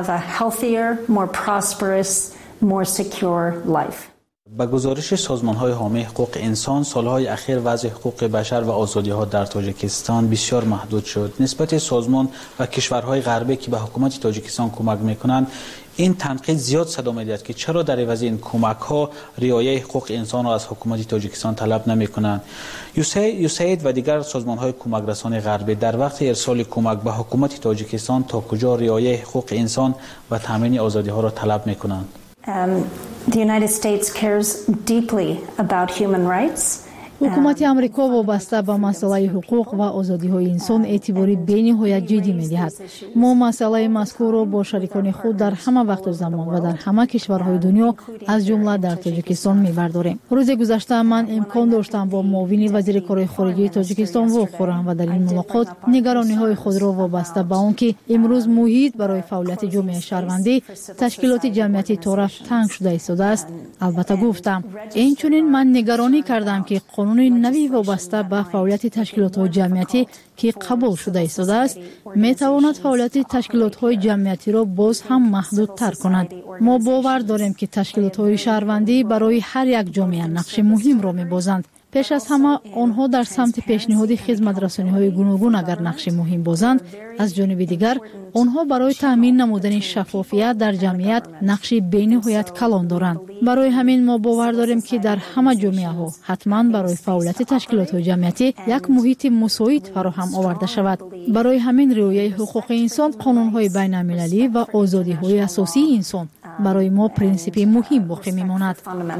با گزارش سازمان‌های حامی حقوق انسان، سالهای اخیر وضع حقوق بشر و آزادی‌ها در تاجیکستان بسیار محدود شد. نسبت سازمان و کشورهای غربی که به حکومت تاجیکستان کمک می‌کنند، این تنقید زیاد صدا می‌دهد که چرا در عوض این کمک‌ها رعایت حقوق انسان را از حکومت تاجیکستان طلب نمی‌کنند. یوسید و دیگر سازمان‌های کمک رسان غربی در وقت ارسال کمک به حکومت تاجیکستان تا کجا رعایت حقوق انسان و تامین آزادی‌ها را طلب می‌کنند؟ Um, the United States cares deeply about human rights. حکومت امریکا وابسته به مسئله حقوق و آزادی‌های انسان اعتباری بی‌نهایت جدی می‌دهد. ما مسئله مذکور را با شریکان خود در همه وقت و زمان و در همه کشورهای دنیا از جمله در تاجیکستان می‌برداریم. روز گذشته من امکان داشتم با معاون وزیر کار خارجه تاجیکستان واخورم و در این ملاقات نگرانی‌های خود را وابسته به آنکه امروز محیط برای فعالیت جامعه شهروندی تشکیلات جمعیتی طرف تنگ شده ایستاده است. البته گفتم اینچنین من نگرانی کردم که قانون نوی وابسته به فعالیت تشکیلات‌های جمعیتی که قبول شده ایستاده است می تواند فعالیت تشکیلات‌های جمعیتی را باز هم محدودتر کند. ما باور داریم که تشکیلات‌های شهروندی برای هر یک جامعه نقش مهم را می‌بازند. پیش از همه آنها در سمت پیشنهاد خدمت رسانی‌های گوناگون اگر نقش مهم بازند، از جانب دیگر آنها برای تامین نمودن شفافیت در جمعیت نقش بی‌نهایت کلان دارند. برای همین ما باور داریم که در همه جامعه‌ها حتما برای فعالیت تشکیلات‌های جمعیتی یک محیط مساعد فراهم آورده شود. برای همین رعایت حقوق انسان، قانون‌های بین‌المللی و آزادی‌های اساسی انسان برای ما پرینسیپ مهم باقی می‌ماند.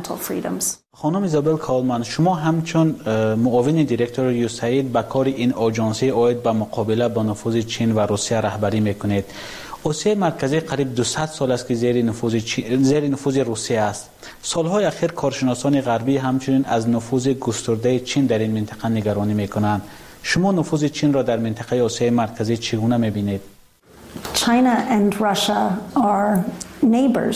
خانم ایزابل کالمن، شما همچون معاون دیرکتور یوسید به کار این آژانسی عاید به مقابله با نفوذ چین و روسیه رهبری میکنید. آسیای مرکزی قریب دویست سال است که زیر نفوذ چین، زیر نفوذ روسیه است. سالهای اخیر کارشناسان غربی همچنین از نفوذ گسترده چین در این منطقه نگرانی میکنند. شما نفوذ چین را در منطقه آسیای مرکزی چگونه میبینید؟ China and Russia are neighbors.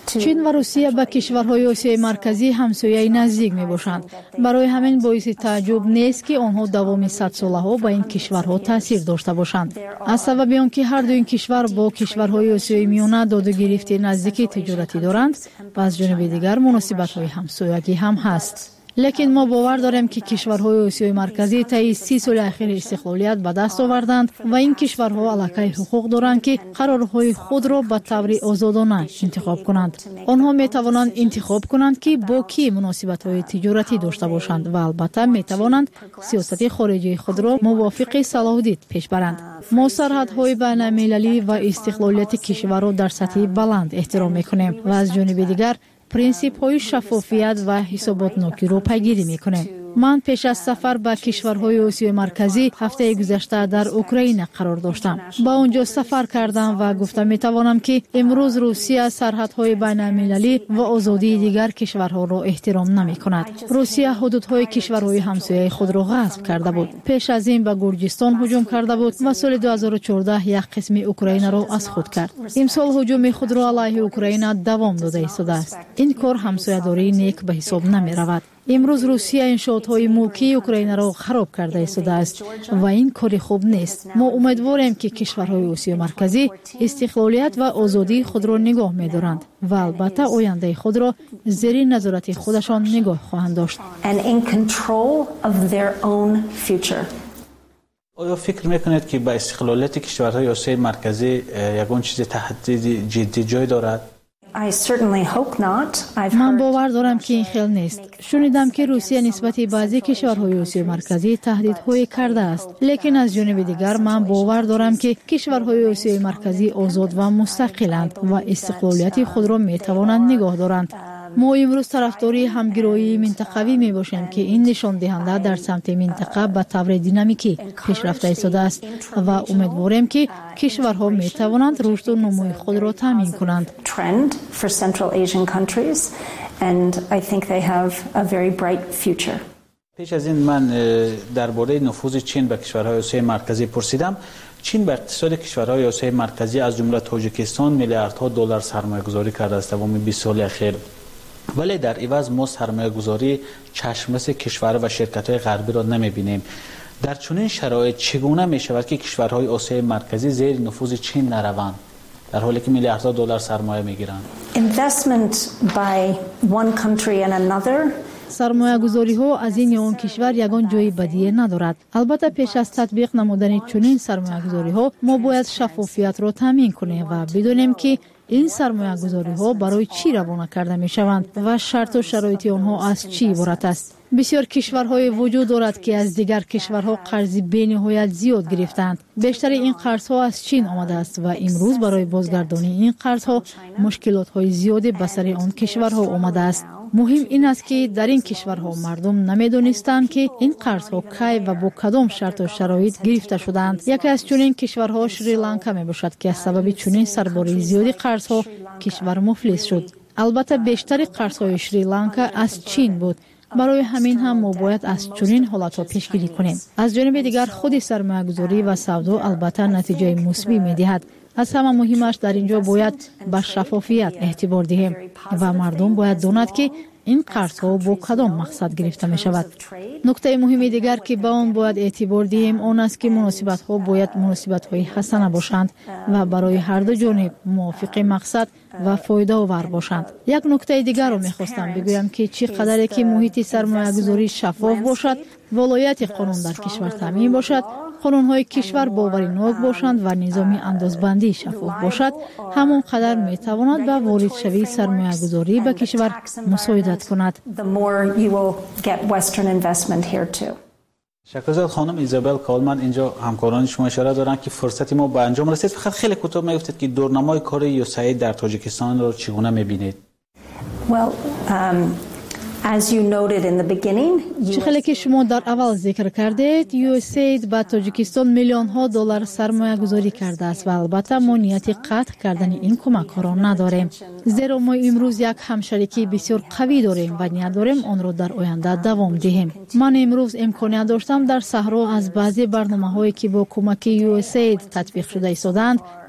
چین و روسیه به کشورهای آسیای مرکزی همسایه نزدیک میباشند. برای همین باعث تعجب نیست که آنها دوام صد ساله ها به این کشورها تاثیر داشته باشند. از سبب آنکه هر دو این کشور با کشورهای آسیای میانه داد و گرفت نزدیکی تجارتی دارند و از جانب دیگر مناسبت‌های همسایگی هم هست. لیکن ما باور داریم که کشورهای آسیای مرکزی طی سی سال اخیر استقلالیت به دست آوردند و این کشورها علاقه حقوق دارند که قرارهای خود را به طور آزادانه انتخاب کنند. آنها می توانند انتخاب کنند که با کی مناسبت‌های تجارتی داشته باشند و البته می توانند سیاست خارجی خود را موافق صلاح الدین پیش برند. ما سرحدهای بین المللی و استقلالیت کشور را در سطح بلند احترام می‌کنیم و از جانب دیگر پرینسیپ های شفافیت و حساباتناکی رو پیگیری میکنیم. من پیش از سفر به کشورهای آسیای مرکزی هفته گذشته در اوکراین قرار داشتم. با اونجا سفر کردم و گفتم میتوانم که امروز روسیه سرحدهای بین المللی و آزادی دیگر کشورها را احترام نمی کند. روسیه حدودهای کشورهای همسایه خود را غصب کرده بود. پیش از این به گرجستان هجوم کرده بود و سال دو هزار و چهارده یک قسم اوکراین را از خود کرد. امسال هجوم خود را علیه اوکراین دوام داده ایستاده است. این کار همسایه‌داری نیک به حساب نمی رود. امروز روسیه انشاءات‌های ملکی اوکراین را خراب کرده ایستاده است و این کاری خوب نیست. ما امیدواریم که کشورهای آسیای مرکزی استقلالیت و آزادی خود را نگاه می‌دارند و البته آینده خود را زیر نظارت خودشان نگاه خواهند داشت. آیا فکر می‌کنید که به استقلالیت کشورهای آسیای مرکزی یگان چیز تهدید جدی جای دارد؟ من باور دارم که این خیلی نیست. شنیدم که روسیه نسبت بعضی کشورهای آسیای مرکزی تهدیدهای کرده است، لیکن از جانب دیگر من باور دارم که کشورهای آسیای مرکزی آزاد و مستقلند و استقلالیت خود را میتوانند نگاه دارند. ما امروز طرفداری همگرایی منطقوی می باشیم که این نشان دهنده در سمت منطقه به طور دینامیکی پیشرفت ایستاده است و امیدواریم که کشورها می توانند رشد و نموی خود را تامین کنند. پیش از این من درباره نفوذ چین به کشورهای آسیای مرکزی پرسیدم. چین به اقتصاد کشورهای آسیای مرکزی از جمله تاجیکستان میلیاردها دلار سرمایه گذاری کرده است تمام بیست سال اخیر. ولی در عوض ما سرمایه گذاری چشمرس کشور و شرکت های غربی را نمی بینیم. در چنین شرایط چگونه می شود که کشورهای آسیای مرکزی زیر نفوذ چین نروند در حالی که میلیاردها دلار سرمایه می گیرند؟ سرمایه گذاری ها از این یا اون کشور یگان جای بدیه ندارد. البته پیش از تطبیق نمودن چنین سرمایه گذاری ها ما باید شفافیت را تامین کنیم و بدونیم که این سرمایه گذاری ها برای چی روانه کرده می شوند و شرط و شرایط آنها از چی عبارت است. بسیار کشورهای وجود دارد که از دیگر کشورها قرض بی‌نهایت زیاد گرفتند. بیشتر این قرضها از چین آمده است و امروز برای بازگردانی این قرضها مشکلات های زیادی به سر آن کشورها آمده است. مهم این است که در این کشورها مردم نمیدونستند که این قرضها کی و با کدام شرط و شرایط گرفته شدند. یکی از چنین کشورها شریلانکا می باشد که از سبب چنین سرباری زیادی قرضها کشور مفلس شد. البته بیشتر قرضهای شریلانکا از چین بود. برای همین هم ما باید از چنین حالتها پیشگیری کنیم. از جانب دیگر خود سرمایه‌گذاری و سودا البته نتیجه مثبت می‌دهد. از همه مهمش در اینجا باید به شفافیت اعتبار دهیم و مردم باید داند که این قرض‌ها با کدام مقصد گرفته می شود. نکته مهم دیگر که با آن باید اعتبار دهیم آن است که مناسبت‌ها باید مناسبت‌های حسنه باشند و برای هر دو جانب موافق مقصد و فایده آور باشند. یک نکته دیگر رو می‌خواستم بگویم که چقدر که محیط سرمایه‌گذاری شفاف باشد، ولایت قانون در کشور تامین باشد، قانون‌های کشور باورناک باشند و نظام اندازبندی شفاف باشد، همون قدر می‌تواند به وارد شوی سرمایه‌گذاری به کشور مساعدت کند. شکرزاد خانم ایزابل کالمن اینجا همکاران شما اشاره دارند که فرصتی ما به انجام رسید. فقط خیلی کوتاه میگفتید که دورنمای کار یوسید در تاجیکستان رو چگونه می‌بینید؟ Well, um... چخیلی که شما در اول ذکر کردید، یو اس اید به تاجیکستان میلیون ها دلار سرمایه گذاری کرده است و البته ما نیت قطع کردن این کمک ها را نداریم، زیرا ما امروز یک همشریکی بسیار قوی داریم و نیت داریم آن را در آینده دوام دهیم. من امروز امکانیت داشتم در صحرا از بعضی برنامه هایی که با کمک یو اس اید تطبیق شده ایستادند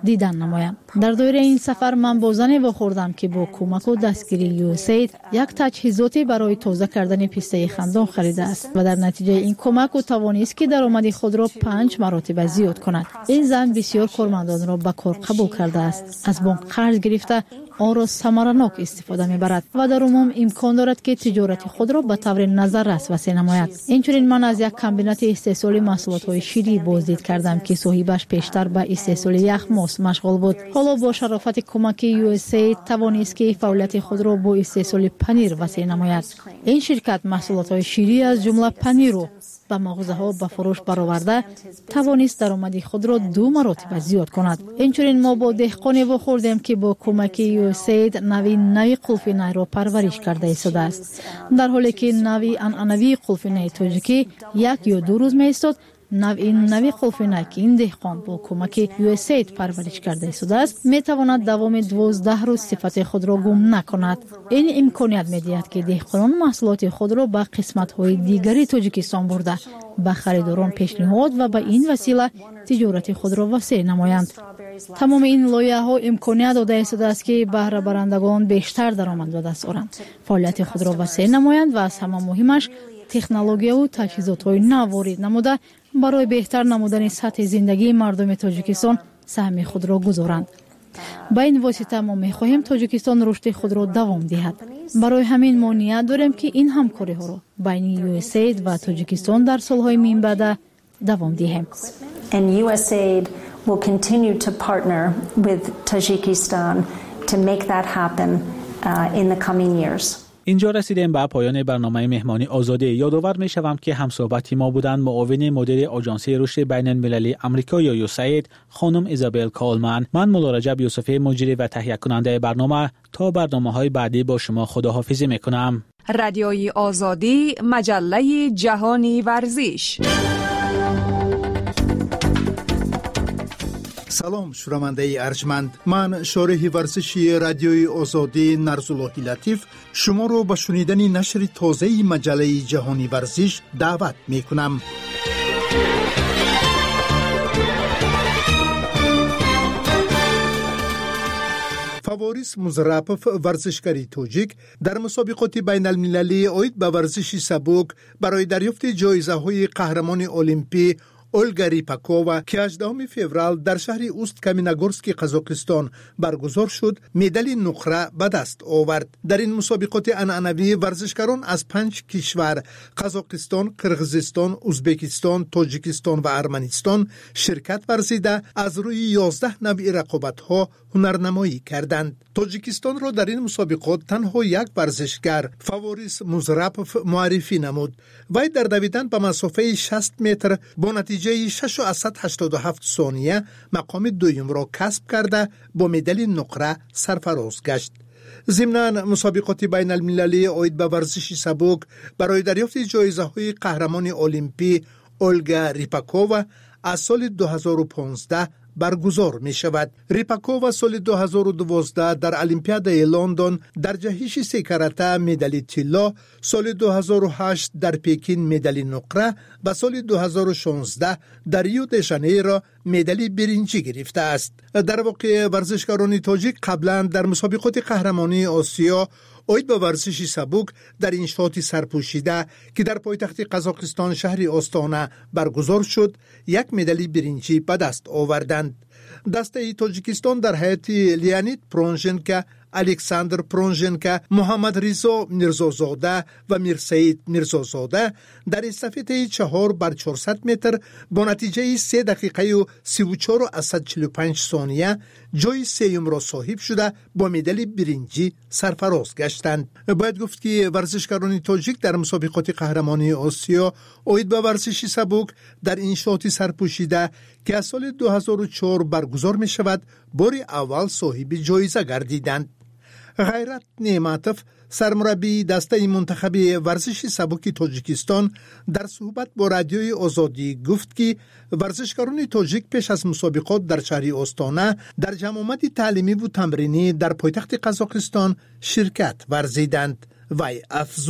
دیدن نمایند. در دوره این سفر من با زنی واخوردم که با کمک و دستگیری یو اس ای یک تجهیزاتی برای تازه کردن پیسته خندان خریده است و در نتیجه این کمک او توانست که درآمد خود را پنج مراتب زیاد کند. این زن بسیار کارمندان را به کار قبول کرده است. از بانک قرض گرفته آن را ثمرناک استفاده می‌برد و در عموم امکان دارد که تجارت خود را به طور نظررس وسیع نماید. اینچنین من از یک کمبینات استحصال محصولات شیری بازدید کردم که صاحبش پیشتر به استحصال یخ ماست مشغول بود. حالا با شرافت کمک یو اس ای توانست که فعالیت خود را با استحصال پنیر وسیع نماید. این شرکت محصولات شیری از جمله پنیر را به مغازه‌ها به فروش برآورده توانست درآمد خود را دو مراتب زیاد کند. اینچنین ما با دهقانی واخوردیم که با کمک یو اس ای نوی نوی قلف نای را پرورش کرده ایستاده است. در حالی که نوی عنعنوی قلف نای تاجیکی یک یا دو روز می‌ایستاد، نوی نوی قلف نای که این دهقان با کمک یو اس ای پرورش کرده ایستاده است می‌تواند دوام دوازده روز صفت خود را گم نکند. این امکانیت می‌دهد که دهقانان محصولات خود را به قسمت‌های دیگری تاجیکستان برده به خریداران پیشنهاد و به این وسیله تجارت خود را وسیع نمایند. تمام این لایحه‌ها امکانیت داده ایستاده است که بهره برندگان بیشتر درآمد به دست آورند، فعالیت خود را وسیع نمایند و از همه مهمش تکنولوژیا و تجهیزات‌های نو وارد نموده برای بهتر نمودن سطح زندگی مردم تاجیکستان سهم خود را گذارند. با این واسطه ما می‌خواهیم تاجیکستان رشد خود را دوام دهد. برای همین ما نیت داریم که این همکاری‌ها را بین یو اس ای و تاجیکستان در سال‌های میانبر دوام دهیم. And U S A I D will continue to partner with Tajikistan to make that happen uh, in the coming years. اینجا رسیدیم به پایان برنامه مهمانی آزادی. یادآور می شوم که همصحبتی ما بودند معاون مدیر آژانس رشد بین المللی آمریکا یا یو اس ای دی خانم ایزابل کالمن. من مولا رجب یوسفی مجری و تهیه کننده برنامه تا برنامه‌های بعدی با شما خداحافظی می‌کنم. رادیوی آزادی، مجله جهانی ورزش. سلام شنونده ارجمند، من شارح ورزشی رادیوی آزادی نرزاللهی لطیف شما رو به شنیدن نشر تازه مجله جهانی ورزش دعوت می کنم. فواریس مزرپف ورزشکاری توجیک در مسابقات بین المللی عاید به ورزش سبک برای دریافت جایزه های قهرمان المپی اولگا ریپاکووا که هجدهم فوریه در شهر اوست کامینگورسک قزاقستان برگزار شد، مدال نقره به دست آورد. در این مسابقات عنعنوی ورزشکاران از پنج کشور قزاقستان، قرغیزستان، ازبکستان، تاجیکستان و ارمنستان شرکت ورزیده از روی یازده نوع رقابت‌ها هنرنمایی کردند. تاجیکستان را در این مسابقات تنها یک ورزشگر فواریس مزرپف معرفی نمود. وی در دویدن به مسافه شصت متر با نتیجه شش و هشتاد و هفت ثانیه مقام دوم را کسب کرده با مدال نقره سرفراز گشت. ضمناً مسابقات بین المللی عاید به ورزش سبک برای دریافت جایزه های قهرمان المپی اولگا ریپاکووا از سال دو هزار و پانزده برگزار می شود. ریپاکووا سال دو هزار و دوازده در المپیادای لندن در جهش سه کاراته مدال طلا، سال دو هزار و هشت در پکین مدال نقره و سال دو هزار و شانزده در ریو د ژانیرو مدال برنجی گرفته است. در واقع ورزشکاران تاجیک قبلا در مسابقات قهرمانی آسیا عاید به ورزش سبک در انشاط سرپوشیده که در پایتخت قزاقستان شهر آستانه برگزار شد یک مدال برنجی به دست آوردند. دسته تاجیکستان در هیئت لیانید پرونژنکا، الکساندر پرونژنکا، محمد رضا میرزازاده و میرسعید میرزازاده در استافته چهار بر چهارصد متر با نتیجه سه دقیقه و سی و چهار و صد و چهل و پنج ثانیه جای سوم را صاحب شده با مدال برنجی سرفراز گشتند. باید گفت که ورزشکاران تاجیک در مسابقات قهرمانی آسیا عاید به ورزش سبک در انشاط سرپوشیده که از سال دو هزار و چهار برگزار می شود بار اول صاحب جایزه گردیدند. غیرت نعمتوف سرمربی دسته منتخب ورزش سبک تاجیکستان در صحبت با رادیوی آزادی گفت که ورزشکاران تاجیک پیش از مسابقات در شهر آستانه در جمعیت تعلیمی و تمرینی در پایتخت قزاقستان شرکت ورزیدند. وی افزود: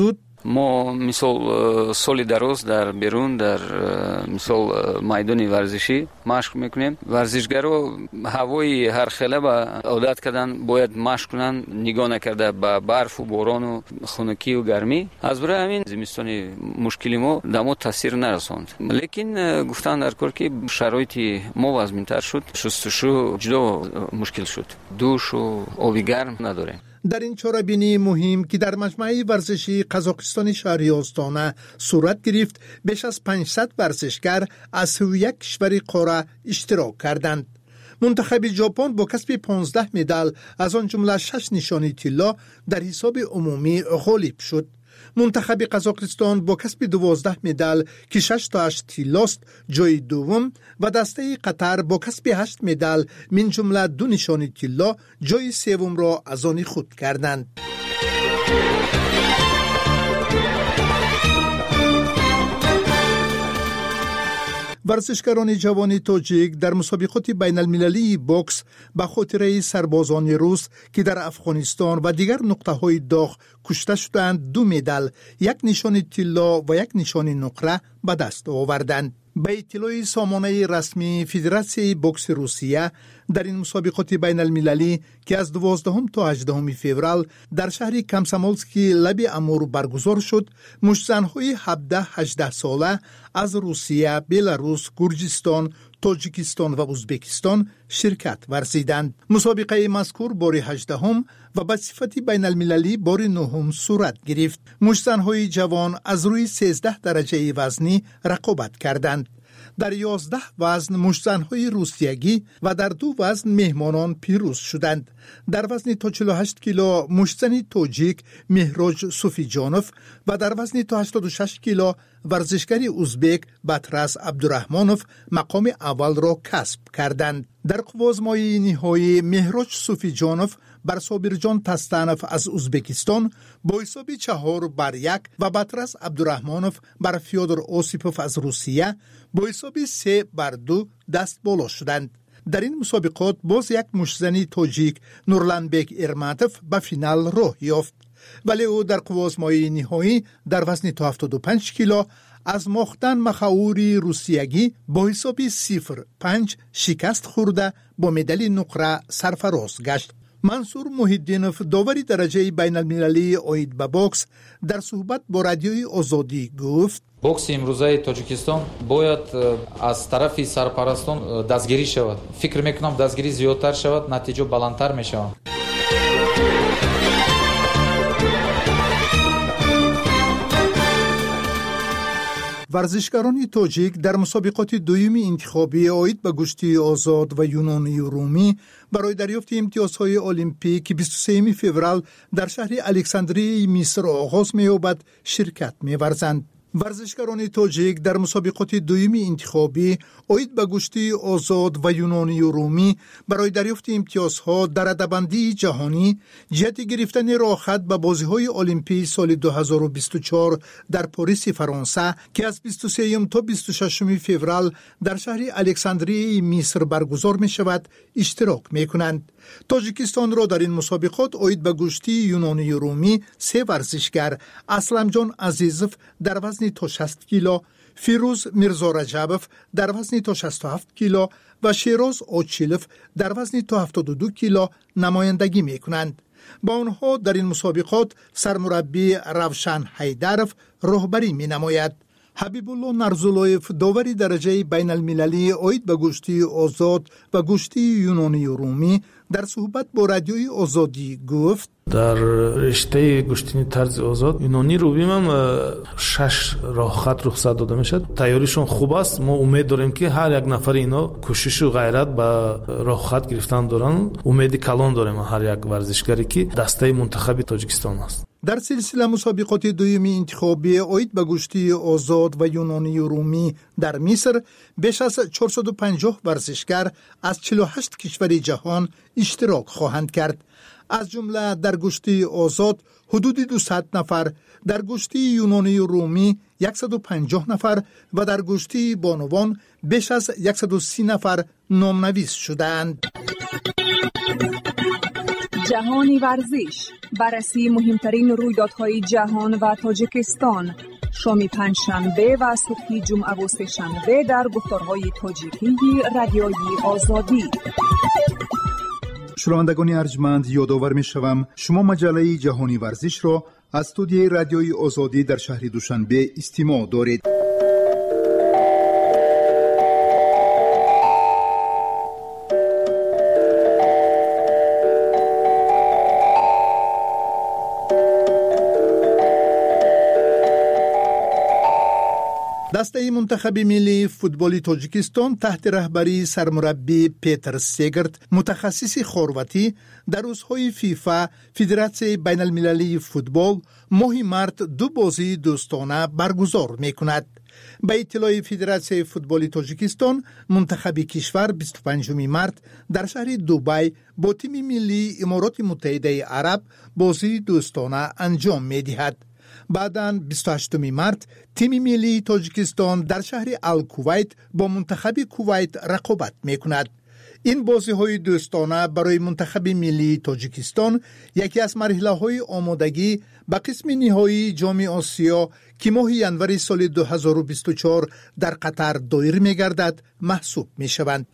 ما مثال سال دراز در بیرون در مثال میدان ورزشی مشق میکنیم. ورزشگرا هوای هر خله به عادت کردن باید مشق کنن، نگاه نکرده به برف و باران و خنکی و گرمی. از برای همین زمستانی مشکلی ما دما تاثیر نرساند. لیکن گفتن در کار که شرایط ما وزمین‌تر شد، شستشو جدا مشکل شد، دوش و آب گرم نداریم. در این چاره‌بینی مهم که در مجمع ورزشی قزاقستان شهری آستانه صورت گرفت، بیش از پانصد ورزشگر از سی و یک کشور قاره اشتراک کردند. منتخب ژاپن با کسب پانزده مدال از آن جمله شش نشانی طلا در حساب عمومی غالب شد. منتخب قزاقستان با کسب دوازده مدال که شش تا هشت طلاست جای دوم و دسته قطر با کسب هشت مدال من جمله دو نشانی طلا جای سوم را از آن خود کردند. ورزشکاران جوان تاجیک در مسابقات بین المللی بوکس به خاطر سربازان روس که در افغانستان و دیگر نقطه‌های داغ کشته شدند دو مدال، یک نشان طلا و یک نشان نقره به دست آوردند. به اطلاع سامانه رسمی فدراسیون بوکس روسیه، در این مسابقات بین المللی که از دوازدهم تا هجدهم فوریه در شهر کامسامولسکی لب امور برگزار شد، مشتزن‌های هفده هجده ساله از روسیه، بلاروس، گرجستان، تاجیکستان و ازبکستان شرکت ورزیدند. مسابقه مذکور بار هجدهم و به صفت بین المللی بار نهم صورت گرفت. مشتزن‌های جوان از روی سیزده درجه وزنی رقابت کردند. در یازده وزن مشتزن‌های روسیگی و در دو وزن مهمانان پیروز شدند. در وزن تا چهل و هشت کیلو مشتزن تاجیک مهراج صوفیجانوف و در وزن تا هشتاد و شش کیلو ورزشکار ازبک بطرس عبدالرحمانوف مقام اول را کسب کردند. در قوازمای نهایی مهراج صوفیجانوف بر صابرجان تستانوف از ازبکستان با حساب چهار بر یک و بطرس عبدالرحمانوف بر فیودر اوسیپوف از روسیه با حساب سه بر دو دست بالا شدند. در این مسابقات باز یک مشتزن تاجیک نورلانبک ارماتوف به فینال راه یافت، ولی او در قوازمای نهایی در وزن تا هفتاد و پنج کیلو از مختن مخاوری روسیگی با حساب صفر پنج شکست خورده با مدال نقره سرفراز گشت. منصور محیدینوف داوری درجه بین المللی آید به بوکس در صحبت با رادیوی آزادی گفت: بوکس امروزه تاجیکستان باید از طرف سرپرستان دستگیری شود. فکر میکنم دستگیری زیادتر شود، نتیجه بلندتر میشود. ورزشکاران تاجیک در مسابقات دویمی انتخابی آید به گشتی آزاد و یونانی رومی برای دریافت امتیازهای المپیک بیست و سوم فوریه در شهر الکساندریه مصر آغاز می‌یابد شرکت می‌ورزند. ورزشکاران تاجیک در مسابقات دویمی انتخابی آید به گشتی آزاد و یونانی رومی برای دریافت امتیازها در رده‌بندی جهانی جهت گرفتن راه خط به بازی‌های المپیک سال دو هزار و بیست و چهار در پاریس فرانسه که از بیست و سوم تا بیست و ششم فوریه در شهر الکساندریه مصر برگزار می‌شود اشتراک می‌کنند. تاجیکستان را در این مسابقات آید به گشتی یونانی رومی سه ورزشگر اسلمجان عزیزوف در وزن تا شصت کیلو، فیروز میرزا رجبوف در وزن تا شصت و هفت کیلو و شیراز آچیلوف در وزن تا هفتاد و دو کیلو نمایندگی می‌کنند. با آنها در این مسابقات سرمربی روشن حیدروف راهبری می‌نماید. حبیب الله نرزولایف داوری درجه بین المللی آید به گشتی آزاد و گشتی یونانی رومی در صحبت با رادیوی آزادی گفت: در رشته گشتنی طرز آزاد یونانی رومی هم شش راه خط رخصت داده میشد. تیاریشون خوب است. ما امید داریم که هر یک نفر اینا کوشش و غیرت به راه خط گرفتن دارن. امید کلان داریم هر یک ورزشکاری که دسته منتخب تاجیکستان است. در سلسله مسابقات دویمی انتخابی آید به گشتی آزاد و یونانی رومی در مصر بیش از چهارصد و پنجاه ورزشگر از چهل و هشت کشور جهان اشتراک خواهند کرد. از جمله در گشتی آزاد حدود دویست نفر، در گشتی یونانی رومی صد و پنجاه نفر و در گشتی بانوان بیش از صد و سی نفر نامنویس شدند. جهانی ورزش، بررسی مهمترین رویدادهای جهان و تاجیکستان، شام پنجشنبه و صبح جمعه و سه‌شنبه در گفتارهای تاجیکی رادیوی آزادی. شنوندگان ارجمند، یادآور می‌شوم شما مجله جهانی ورزش را از استودیوی رادیوی آزادی در شهر دوشنبه استماع دارید. دسته منتخب ملی فوتبال تاجیکستان تحت رهبری سرمربی پیتر سگرت متخصص خرواتی در روزهای فیفا فدراسیون بین المللی فوتبال ماه مارت دو بازی دوستانه برگزار میکند. به اطلاع فدراسیون فوتبال تاجیکستان منتخب کشور بیست و پنجم مارت در شهر دبی با تیم ملی امارات متحده عرب بازی دوستانه انجام میدهد. بعداً بیست و هشتم مارت تیم ملی تاجیکستان در شهر الکویت با منتخب کویت رقابت میکند. این بازی های دوستانه برای منتخب ملی تاجیکستان یکی از مرحله های آمادگی به قسم نهایی جام آسیا که ماه ینور سال دو هزار و بیست و چهار در قطر دایر میگردد محسوب میشوند.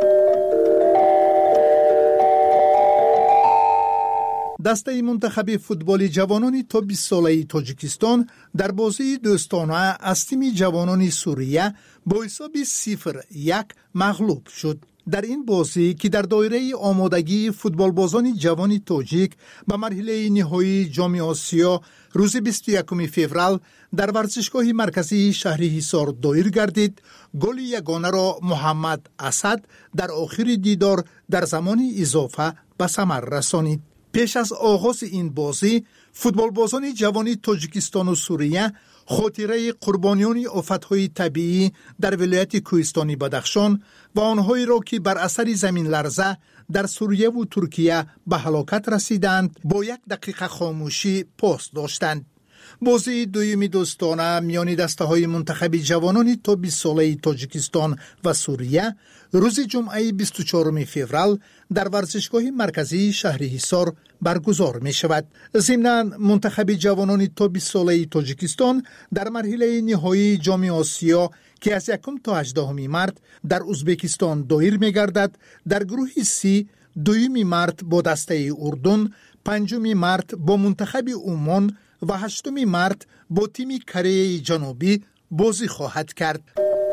دسته منتخب فوتبال جوانان تا بیست ساله تاجیکستان در بازی دوستانه از تیم جوانان سوریه با حساب صفر یک مغلوب شد. در این بازی که در دایره آمادگی فوتبال بازان جوان تاجیک به مرحله نهایی جام آسیا روز بیست و یکم فوریه در ورزشگاه مرکزی شهر حصار دایر گردید، گل یگانه را محمد اسد در آخر دیدار در زمان اضافه به ثمر رسانید. پیش از آغاز این بازی فوتبال بازان جوان تاجیکستان و سوریه خاطره قربانیان آفت‌های طبیعی در ولایت کوهستانی بدخشان و آنهایی را که بر اثر زمین لرزه در سوریه و ترکیه به هلاکت رسیدند با یک دقیقه خاموشی پاس داشتند. بازی دویمی دوستانه میان دسته‌های منتخب جوانان تا بیست ساله تاجیکستان و سوریه روز جمعه بیست و چهارم فوریه در ورزشگاه مرکزی شهر حصار برگزار می شود. ضمناً منتخب جوانان تا بیست ساله تاجیکستان در مرحله نهایی جام آسیا که از یکم تا هجدهم مارت در ازبکستان دایر می گردد در گروه سی دویم مارت با دسته اردن، پنجم مارت با منتخب عمان و هشتم مارت با تیم کره جنوبی بازی خواهد کرد.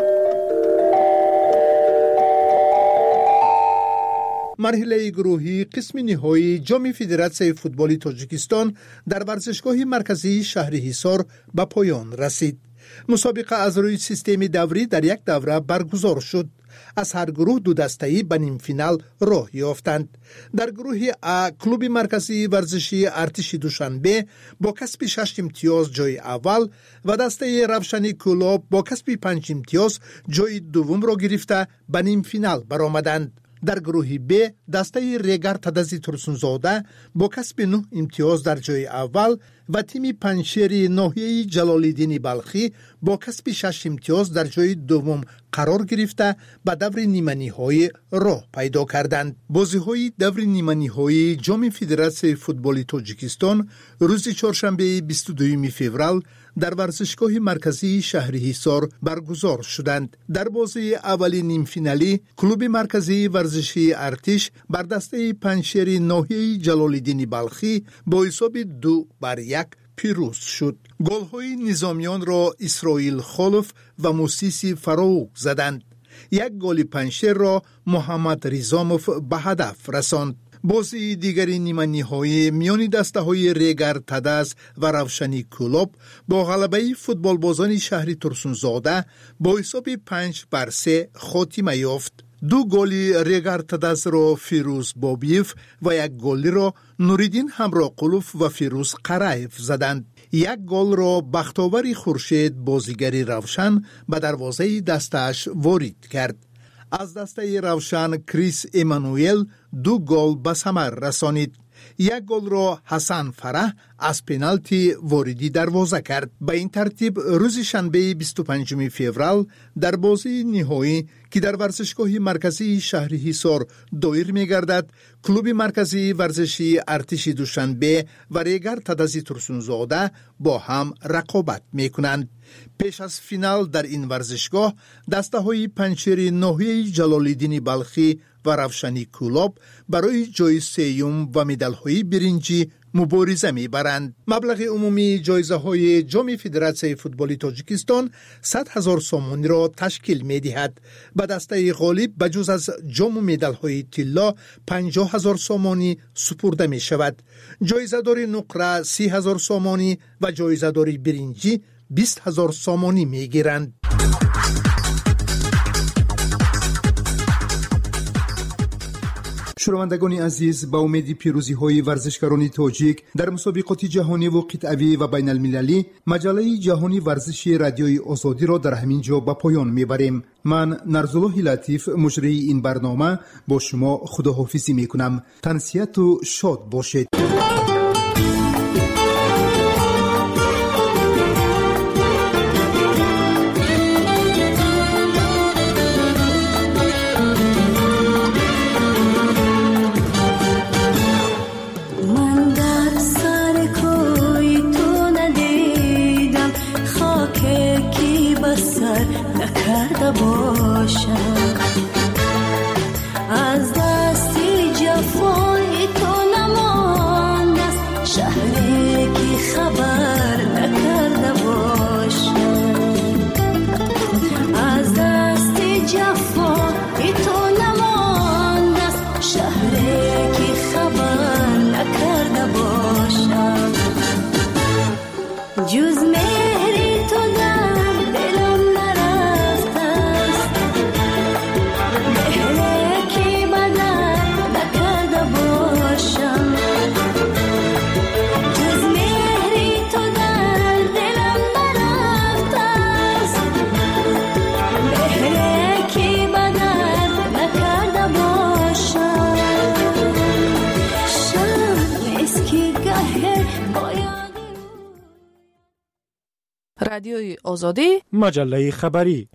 مرحله گروهی قسم نهایی جام فدراسیون فوتبال تاجیکستان در ورزشگاه مرکزی شهر حصار به پایان رسید. مسابقه از روی سیستم دوری در یک دوره برگزار شد. از هر گروه دو دسته‌ای به نیم فینال راه یافتند. در گروه ا کلوب مرکزی ورزشی ارتش دوشنبه با کسب شش امتیاز جای اول و دسته روشنی کلوب با کسب پنج امتیاز جای دوم را گرفته به نیم فینال برآمدند. در گروه ب دسته ریگر تدزی ترسونزاده با کسب نه امتیاز در جای اول و تیم پنشیر ناحیه جلال‌الدین بلخی با کسب شش امتیاز در جای دوم قرار گرفته به دور نیمه نهایی راه پیدا کردند. بازی‌های دور نیمه نهایی جام فدراسیون فوتبال تاجیکستان روز چهارشنبه بیست و دوم فوریه در ورزشگاه مرکزی شهر حصار برگزار شدند. در بازی اولی نیم فینالی کلوب مرکزی ورزشی ارتش بر دسته پنشیر ناحیه جلال‌الدین بلخی با حساب دو بر یک پیروز شد. گل‌های نظامیان را اسرائیل خلف و موسیسی فراوق زدند. یک گل پنشیر را محمد ریزاموف به هدف رساند. بازی دیگری نیمه نهایی میان دسته‌های ریگر تدز و روشنی کلوب با غلبه فوتبال بازان شهر ترسونزاده با حساب پنج بر سه خاتمه یافت. دو گلی ریگر تدز را فیروز بابیف و یک گلی را نوریدین همراه قلوف و فیروز قرایف زدند. یک گل را بختاور خورشید بازیگری روشن به دروازه دستش وارد کرد. از دسته روشن کریس ایمانوئل دو گل به ثمر رسانید. یک گل را حسن فرح از پنالتی واردی دروازه کرد. به این ترتیب روز شنبه بیست و پنجم فوریه در بازی نهایی که در ورزشگاه مرکزی شهر حصار دایر می‌گردد، کلوب مرکزی ورزشی ارتش دوشنبه و ریگر تدزی ترسونزاده با هم رقابت می‌کنند. پیش از فینال در این ورزشگاه دسته‌های پنچیر ناحیه جلال‌الدین بلخی و روشنی کولاب برای جای سیوم و مدال‌های برنجی مبارزه می‌برند. مبلغ عمومی جایزه‌های جام فدراسیون فوتبال تاجیکستان صد هزار سومانی را تشکیل می‌دهد. به دسته غالب بجز از جام و مدال‌های طلا پنجاه هزار سومانی سپرده می‌شود. جایزه‌دار نقره سی هزار سومانی و جایزه‌دار برنجی بیست هزار سومانی می‌گیرند. شنوندگان عزیز، با امید پیروزی های ورزشکاران تاجیک در مسابقات جهانی و قطعی و بین المللی، مجله جهانی ورزشی رادیوی آزادی را در همین جا به پایان میبریم. من نرزالله لطیف مجری این برنامه با شما خداحافظی میکنم. تنسیت و شاد باشید. از دستی جفای تو نمانده است، شهری که خبر نکرده باشم. از دستی جفای تو نمانده است، شهری که خبر نکرده باشم. جز مهری تو در دلم نرفته است، مهری که بدل نکرده باشم. جز مهری تو در دلم نرفته است، مهری که بدل نکرده باشم. شب اسکی گهر باید. رادیوی آزادی، مجله خبری.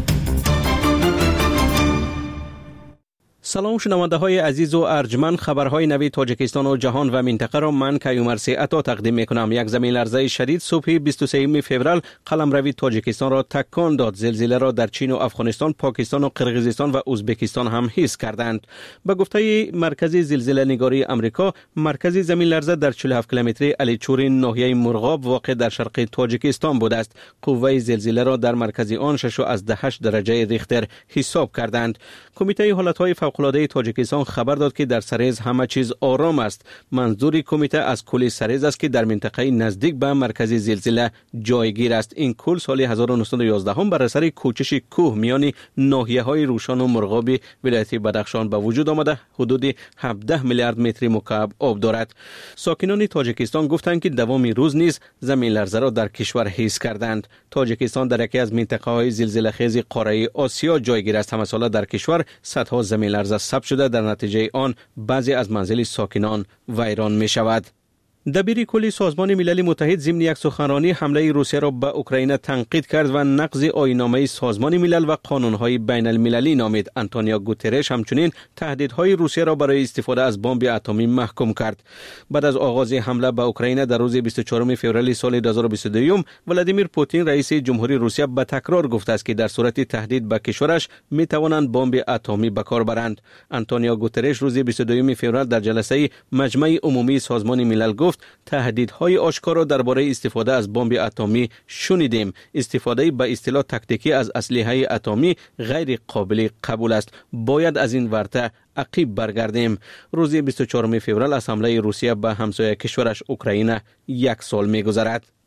سلام شنونده های عزیز و ارجمند، خبرهای نوی تاجیکستان و جهان و منطقه را من کیومرثی عطا تقدیم می کنم. یک زمین لرزه شدید صبح بیست و سوم فوریه قلمرو تاجیکستان را تکان داد. زلزله را در چین و افغانستان، پاکستان و قرقیزستان و ازبکستان هم حس کردند. به گفته مرکز زلزله نگاری آمریکا، مرکز زمین لرزه در چهل و هفت کیلومتری علیچورین ناحیه مرغاب واقع در شرق تاجیکستان بوده است. قوه زلزله را در مرکز آن شش و هشت درجه ریختر حساب کردند. کمیته حالت‌های فوق‌العاده تاجیکستان خبر داد که در سرز همه چیز آرام است. منظور کمیته از کل سرز است که در منطقه نزدیک به مرکز زلزله جایگیر است. این کل سال هزار و نهصد و یازده هم بر اثر کوچش کوه میان ناحیه‌های روشان و مرغاب ولایت بدخشان به وجود آمده حدود هفده میلیارد متر مکعب آب دارد. ساکنان تاجیکستان گفتند که دوام روز نیز زمین لرزه را در کشور حس کردند. تاجیکستان در یکی از منطقه‌های زلزله خیز قاره آسیا جایگیر است. همه ساله در کشور صدها زمین لرزه ثبت شده، در نتیجه آن بعضی از منازل ساکنان ویران می شود. دبیر کلی سازمان ملل متحد ضمن یک سخنرانی حمله روسیه را به اوکراین تنقید کرد و نقض آیین‌نامه سازمان ملل و قانون‌های بین المللی نامید. آنتونیو گوترش همچنین تهدیدهای روسیه را برای استفاده از بمب اتمی محکوم کرد. بعد از آغاز حمله به اوکراین در روز بیست و چهارم فوریه سال دو هزار و بیست و دو، ولادیمیر پوتین رئیس جمهوری روسیه به تکرار گفته است که در صورت تهدید به کشورش می توانند بمب اتمی به کار برند. آنتونیو گوترش روز بیست و دو فوریه در جلسه مجمع عمومی سازمان ملل گفت تهدیدهای آشکار درباره استفاده از بمب اتمی شنیدیم. استفاده به اصطلاح تاکتیکی از اسلحه اتمی غیر قابل قبول است. باید از این ورطه عقیب برگردیم. روز بیست و چهارم فوریه از حمله روسیه به همسایه کشورش اوکراین یک سال می‌گذرد.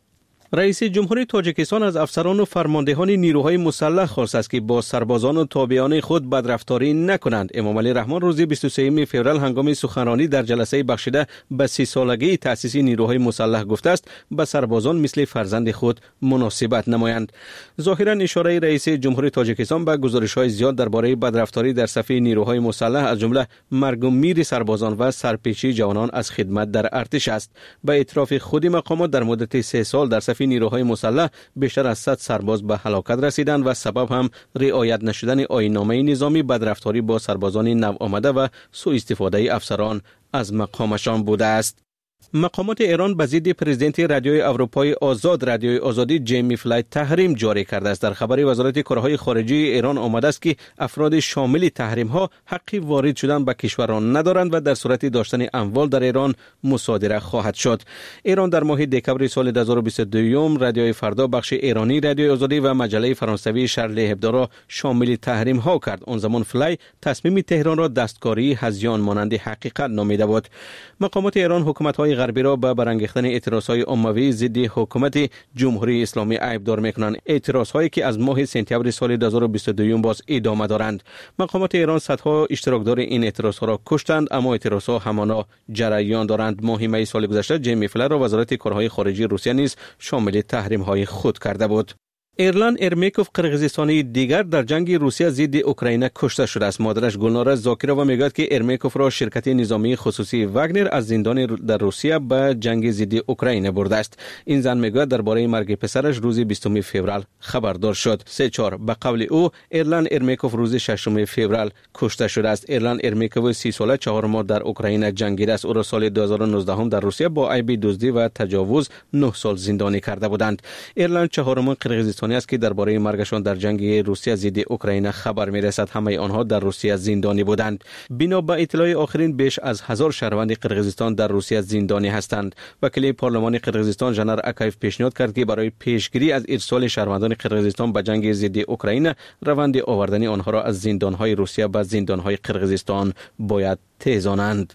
رئیس جمهوری تاجیکستان از افسران و فرماندهان نیروهای مسلح خواست است که با سربازان و تابعان خود بدرفتاری نکنند. امام علی رحمان روز بیست و سوم فوریه هنگام سخنرانی در جلسه بخشیده به سی سالگی تأسیس نیروهای مسلح گفته است به سربازان مثل فرزند خود مناسبت نمایند. ظاهرا اشاره رئیس جمهوری تاجیکستان به گزارش‌های زیاد درباره بدرفتاری در صف نیروهای مسلح از جمله مرگ و میر سربازان و سرپیچی جوانان از خدمت در ارتش است. به اعتراف خود مقامات در مدت سه سال در صف نیروهای مسلح بیشتر از صد سرباز به هلاکت رسیدند و سبب هم رعایت نشدن آیین‌نامه نظامی، بدرفتاری با سربازان نو آمده و سوء استفاده افسران از مقامشان بوده است. مقامات ایران به ضد پرزیدنت رادیوی اروپای آزاد رادیوی آزادی جیمی فلای تحریم جاری کرده است. در خبر وزارت کارهای خارجه ایران آمده است که افراد شامل تحریم ها حقی وارد شدن به کشوران ندارند و در صورت داشتن اموال در ایران مصادره خواهد شد. ایران در ماه دکمبر سال دو هزار و بیست و دو رادیوی فردا بخش ایرانی رادیوی آزادی و مجله فرانسوی شارلی هبدو را شامل تحریم ها کرد. آن زمان فلای تصمیم تهران را دستکاری هذیان مانند حقیقت نامیده بود. مقامات ایران حکومت‌های غربی را به برانگیختن اعتراضهای عمومی ضد حکومت جمهوری اسلامی عیبدار می‌کنند. اعتراضهایی که از ماه سپتامبر سال دو هزار و بیست و دو باز ادامه دارند. مقامات ایران صدها اشتراکدار این اعتراضها را کشتند، اما اعتراضها همانا جریان دارند. ماه می سال گذشته جیمی فلر را وزارت کارهای خارجه روسیه نیز شامل تحریم‌های خود کرده بود. ایرلان ارمیکوف قرقیزستانی دیگر در جنگ روسیه ضد اوکراین کشته شده است. مادرش گلنار زاکیرووا میگوید که ارمیکوف را شرکت نظامی خصوصی واگنر از زندان در روسیه به جنگ ضد اوکراین برده است. این زن میگوید درباره مرگ پسرش روز بیستم فوریه خبردار شد. سه چهار به قول او ایرلان ارمیکوف روز ششم فوریه کشته شده است. ایرلان ارمیکوف سی ساله چهار ماه در اوکراین جنگیده است. او را سال دو هزار و نوزده در روسیه با عیب دزدی و تجاوز نه سال زندانی کرده بودند. ایرلان چهارم قرقیزستانی است که درباره مرگشان در جنگ روسیه ضد اوکراین خبر میرسد. همه آنها در روسیه زندانی بودند. بنا به اطلاع آخرین بیش از هزار شهروند قرقیزستان در روسیه زندانی هستند. وکیل پارلمان قرقیزستان ژنر اکایف پیشنهاد کرد که برای پیشگیری از ارسال شهروندان قرقیزستان به جنگ ضد اوکراین روند آوردن آنها را از زندانهای روسیه به زندانهای قرقیزستان باید تیزانند.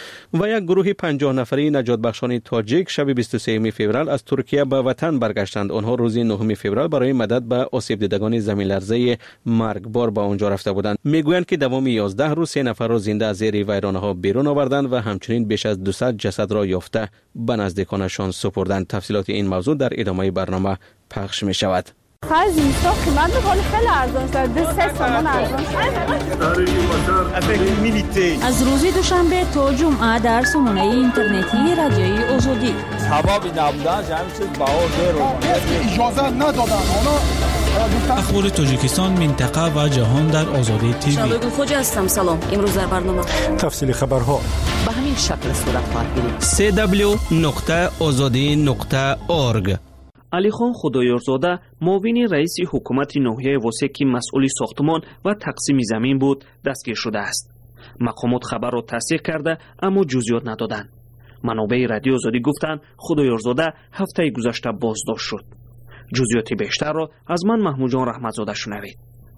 و یک گروه پنجاه نفری نجات بخشان تاجیک شب بیست و سوم فوریه از ترکیه به وطن برگشتند. آنها روز نهم فوریه برای مدد به آسیب دیدگان زمین لرزه مرگبار به آنجا رفته بودند. میگویند که دوام یازده روز سه نفر را زنده از زیر ویرانه‌ها بیرون آوردند و همچنین بیش از دویست جسد را یافته به نزدیکانشان سپردند. تفصیلات این موضوع در ادامه برنامه پخش می شود. خرج اینستا قیمت می‌کنه خیلی ارزان شد. دو سه تومان ارزان شد. از روز دوشنبه تا جمعه در سامانه اینترنتی رادیوی آزادی. حبابی نبودن جمعی چیز باور رو اجازه ندادن. اخبار تاجیکستان، منطقه و جهان در آزادی تیوی. شبگون خوج هستم. سلام. امروز در برنامه تفصیل خبرها به همین شکل صورت خواهد گرفت. سه دبلیو نقطه آزادی نقطه اورگ. علی خان خدایارزاده معاون رئیس حکومت ناحیه واسع که مسئول ساختمان و تقسیم زمین بود دستگیر شده است. مقامات خبر را تصدیق کرده اما جزئیات ندادند. منابع رادیو آزادی گفتند خدایارزاده هفته گذشته بازداشت شد. جزئیات بیشتر را از من محمود جان رحمتزاده شنوید.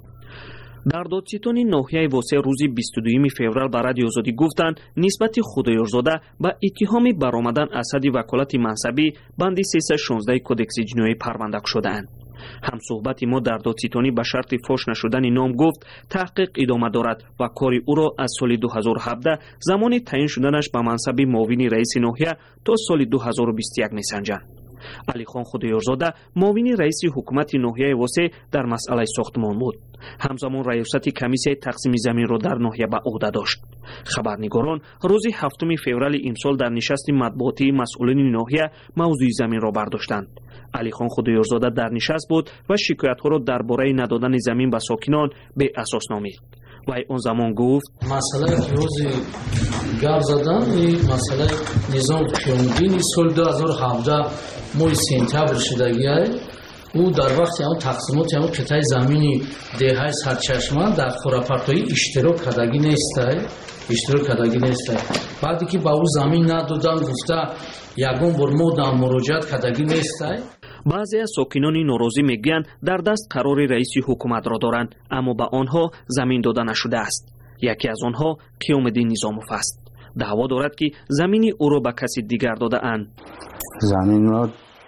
در دادستان ناحیه واسع روز بیست و دو فوریه به رادیو آزادی گفتند نسبت خدایارزاده به اتهام برآمدن از حد وکالت منصبی بند سیصد و شانزده کدکس جنایی پرونده شده‌اند. هم صحبت ما در دادستانی به شرط فاش نشدن نام گفت تحقیق ادامه دارد و کار او را از سال دو هزار و هفده زمان تعیین شدنش به منصب معاون رئیس ناحیه تا سال دو هزار و بیست و یک می‌سنجند. علی خان خدایارزاده معاون رئیس حکومت ناحیه واسع در مسئله ساختمان بود. همزمان ریاست کمیسیون تقسیم زمین را در ناحیه به عهده داشت. خبرنگاران روز هفتم فوریه امسال در نشست مطبوعاتی مسئولین ناحیه موضوع زمین را برداشتند. علی خان خدایارزاده در نشست بود و شکایت‌ها را درباره ندادن زمین به ساکنان به اساس نامید. و اون زمان گفت مسئله روز گپ زدن این مسئله نظام قیامدین سال دو هزار و هفده ماه سپتامبر شدگیه او در وقت اون تقسیمات اون قطعه زمینی دهه سرچشمه در خوراپرتوی اشتراک کردگی نیست اشتراک کردگی نیست بعدی که با او زمین ندادن گفته یگون بر ما مراجعت کردگی نیست. بعضی از ساکنان ناراضی میگویند در دست قرار رئیس حکومت را دارند اما به آنها زمین داده نشده است. یکی از آنها قیامالدین نظاموف است. دعوا دارد که زمین او را به کسی دیگر داده اند. زمین را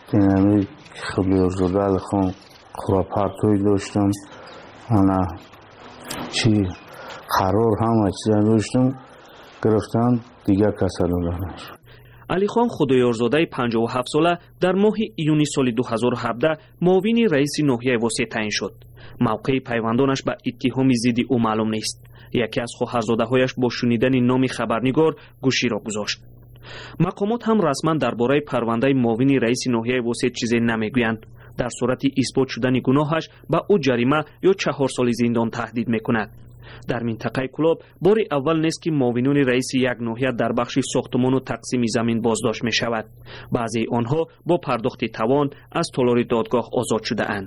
دینامی خبیرزاده علی خان خراپرتوی داشتم انا چی قرار همه چیزا داشتم گرفتن دیگر کسر دادنش. علی خان خدایارزاده پنجاه و هفت ساله در ماه ایونی سال دو هزار و هفده معاون رئیس ناحیه واسه تعیین شد. موقع پیوندانش به اتهام ضد او معلوم نیست. یکی از خواهرزاده‌هایش با شنیدن نام خبرنگار گوشی را گذاشت. مقامات هم رسما درباره پرونده معاون رئیس ناحیه واسه چیزی نمیگویند. در صورت اثبات شدن گناهش به او جریمه یا چهار سال زندان تهدید میکند. در منطقه کلاب بار اول نیست که معاونان رئیس یک ناحیه در بخش ساختمان و تقسیم زمین بازداشت می شود. بعضی آنها با پرداخت توان از تالار دادگاه آزاد شده اند.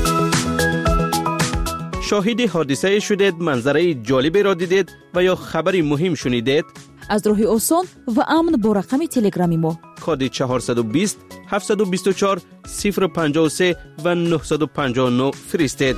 شاهد حادثه شدید، منظره جالبی را دیدید و یا خبری مهم شنیدید؟ از راه آسان و امن با رقم تلگرامی ما کد چهارصد و بیست هفتصد و بیست و چهار صفر پنجاه و سه و نهصد و پنجاه و نه فرستید.